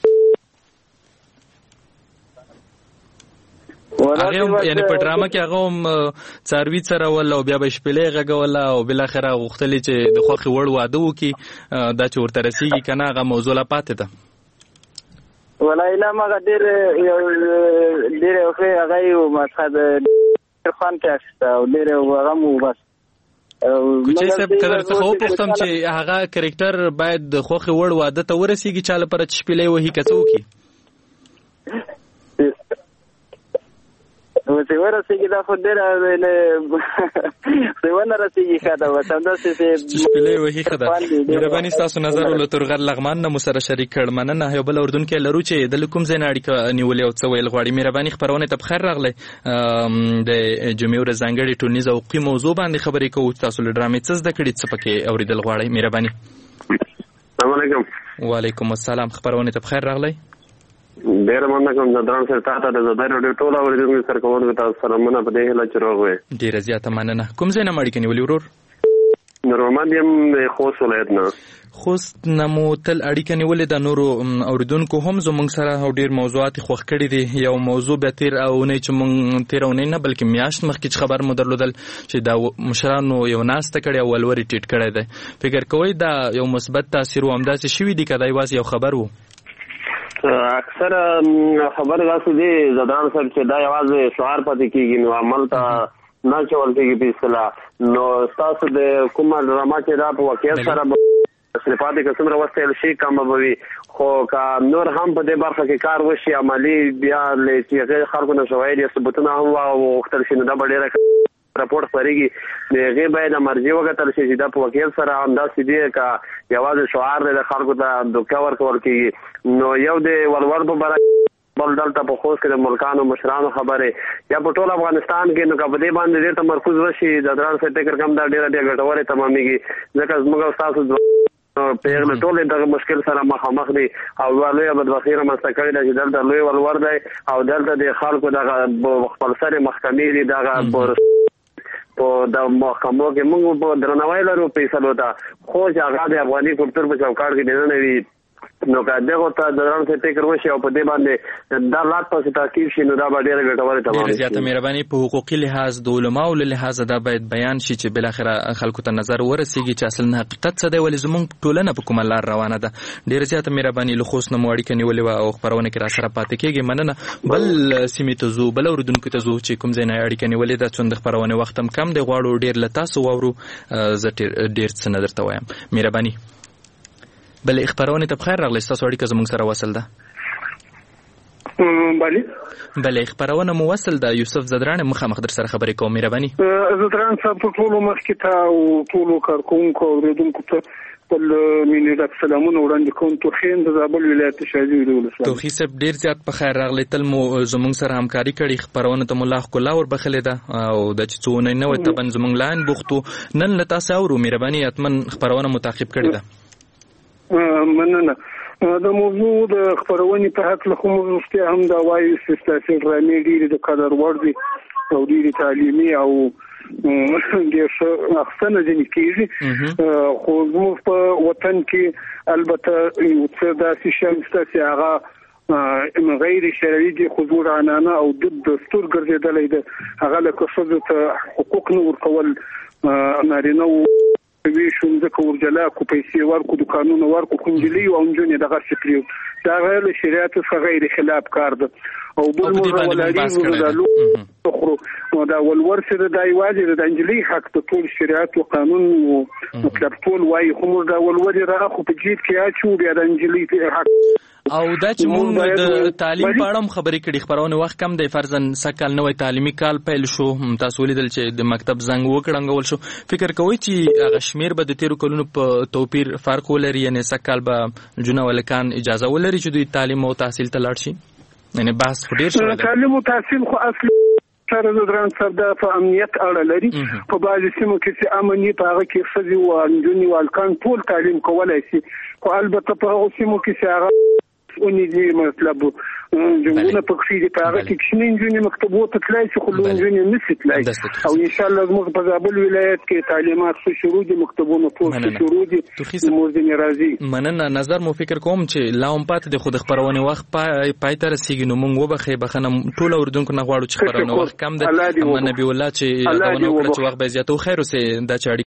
یعنې په ډرامه کې هغه هم څاروي څرول او بیا به شپېلې غږوله او بالاخره غوښتلې چې د خوښې وړ واده وکړي دا چې ورته رسېږي که نه هغه موضوع لا پاتې ده؟ والله علم هغه ډېر ښه هغه یې مقصد ډېر خوند کې اخیسته او ډېر هغه مو بس. کوچی صاحب که در څخه وپوښتم چې هغه کرکټر باید د خوښې وړ واده ته ورسېږي چا لپاره چې شپېلې وهي که څه وکړي؟ چې ورسېږي دا خو ډېره ونه رسېږي ښه ده بس همداسې شپېلې وهي ښه ده. مهرباني ستاسو نظر له تورغر لغمان نه مو سره شریک کړ. مننه. یو بل اردونکی لرو چې د کوم ځای نه اړیکه نیولې او څه ویل غواړي. مهرباني خپرونې ته بخیر راغلی. د جمعې ورځ ځانګړې ټولنیز او حقوقي موضوع باندې خبرې کوو. تاسو له ډرامې څه زده کړي څه پکې اورېدل غواړئ؟ مهرباني. السلام علیکم. وعلیکم السلام. خپرونې ته بخیر راغلی. ډېره مننه کوم د دران سره تاسو د زړه ډېر ټول اورېدونکو سره کوونکو تاسو سره مننه په دې هیله چې روغ وئ. ډېره زیاته مننه. کوم ځای نه اړیکه نیولې ورور؟ نور محمد یم د خوست ولایت نه. خوست نه مو تل اړیکه نیولې ده. نورو اوریدونکو هم زموږ سره ډېر موضوعات خوښ کړي دي. یو موضوع بیا تېر اونۍ چې موږ تېر اونۍ نه بلکې میاشت مخکې چې خبر مو درلودل چې دا مشرانو یو ناسته کړې او ولوري ټیټ کړی دی. فکر کوئ دا یو مثبت تاثیر و همداسې شوي دي که دا یوازې یو خبر و؟ اکثر خبر داسې دی زدران صاحب چې دا یوازې شعار پاتې کېږي نو عمل ته نه چول کېږي په اصطلاح. نو ستاسو د کومه ډرامه چې دا په واقعیت سره پاتې که څومره وستایل شي کمه به وي خو که نور هم په دې برخه کې کار وشي عملي بیا چې هغې خلکو نه شواهد یا ثبوتونه هم وغوښتل شي نو دا به ډېره راپورټ خپرېږي. د هغې باید مرجع وکتل شي چې دا په واقعیت سره همداسې دی که یوازې شعار دی د خلکو ته دوکه ورکول کېږي. نو یو د ولور په باره بل دلته په خوست کې د ملکانو مشرانو خبرې یا په ټول افغانستان کې نو که په دې باندې ډېر تمرکز وشي د دران صاحب فکر کوم دا ډېره ګټورې تمامېږي ځکه زموږ او ستاسو پیغله ټول دغه مشکل سره مخامخ دي او لویه بدبختي رامنځته کړې ده چې دلته لوی ولور دی او دلته د خلکو دغه خپلسرې محکمې دي دغه په د محکمو کې موږ په درناوی لرو فیصلو ته خو چې هغه د افغاني کلتور په چوکاټ کې دننه وي نو که دغه ته د ځان څخه فکر وشي او په دې باندې دا لات پسې تعقیب شي نو دا به ډېره ګټوره تمام شي. زیاته مهرباني په حقوقي لحاظ د علماو له لحاظ دا باید بیان شي چې بل اخره خلکو ته نظر ورسیږي چې اصل حقیقت څه دی ولې زموږ ټولنه په کومه لار روانه ده. ډېره زیاته مهرباني له خوست نه مو اړیکه نیولې وه او خپرونه کې را سره پاتې کېږي. مننه. بل سیمې ته ځو بل اورېدونکو ته ځو چې کوم ځای نه اړیکه نیولې ده څومره د خپرونې وخت هم کم دی غواړو ډېر له تاسو واورو زه ډېر څه نه درته وایم. مهرباني. بلې خپرونې ته بخیر راغلی. ستاسو اړیکه زموږ سره وصل ده؟ بلې خپرونه مو وصل ده. یوسف زدران مخامخ در سره خبرې کوم. مهرباني. زدران صاحب په ټولو مخکې ته او ټولو کارکوونکو او اورېدونکو ته خپل مینې ډک سلامونه وړاندې کوم. توخین د زابل ولایت شاجوی ولسوالۍ. توخی صاحب ډېر زیات په خیر راغلی. تل مو زموږ سره همکاري کړې. خپرونه ته مو الله ښکلا وربخلې ده او د چې څو اونۍ نه وه طبعا زموږ لاین بوختو نن له تاسو اورو. مهرباني حتما خپرونه مو تعقیب کړې ده. مننه. د موضوع د خپرونې په هکله خو موږ رښتیا هم دا وایو چې ستاسې ډرامې ډېرې د قدر وړ دي او ډېرې تعلیمي او ډېر ښه اخیستنه ځینې کېږي خو زموږ په وطن کې البته یو څه داسې شیان شته چې هغه غیر شرعي دي خو زموږ عنعنه او دستور ګرځېدلی دی هغه لکه ښځو ته حقوق نه ورکول نارینه ویشو ځکه ورجلا کو پیسې ورکو دوکانونه ورکو کنجلي او نجونې دغه شکلیو دا غیر شریعت څخه غیر خلاف کار ده او بل موږ ولادي ودالو تخرو دا ولور سره دا یوازې د انجلي حق ته ټول شریعت او قانون مطلب ټول وايي خو موږ دا ولور راخو په جیب کې اچو بیا د انجلي حق او دا چې موږ د تعلیم په اړه خبرې کړې خبرونه وخت کم دی فرضاً سکل نوې تعلیمي کال پیل شو تاسو لیدل چې د مکتب زنګ وکړنګول شو فکر کوئ چې هغه شمیر به د تیرو کلونو په توپیر فرق ولري یعنی سکل به جنو ولکان اجازه ولري چې دوی تعلیم او تحصیل ته لاړ شي یعنی بحث ډیر شو تعلیم او تحصیل خو اصلي سره د درن سره په امنیت اړه لري په بعضي سیمو کې چې امنیت هغه کې خزي او نجونې والکان ټول تعلیم کولای شي خو البته په هغه سیمو کې چې هغه اونې دي مطلب جنګونه پکې دي په هغه کې چې نجونې مکتبو ته تلای شي خو نجونې نشي تلای او ان شاء الله زموږ په زابل ولایت کې تعلیمات شروع دي مکتبونه ټول شروع دي موږ دې راځي مننه نظر مو فکر کوم چې لا هم پات د خود خبرونه وخت پای تر سیګ نو موږ وبخې بخنه ټول اوردونکو نه غواړو چې خبرونه وخت کم ده نبی الله چې دا ونه وکړي چې وخت به زیاتو خیر اوسه دا چاړي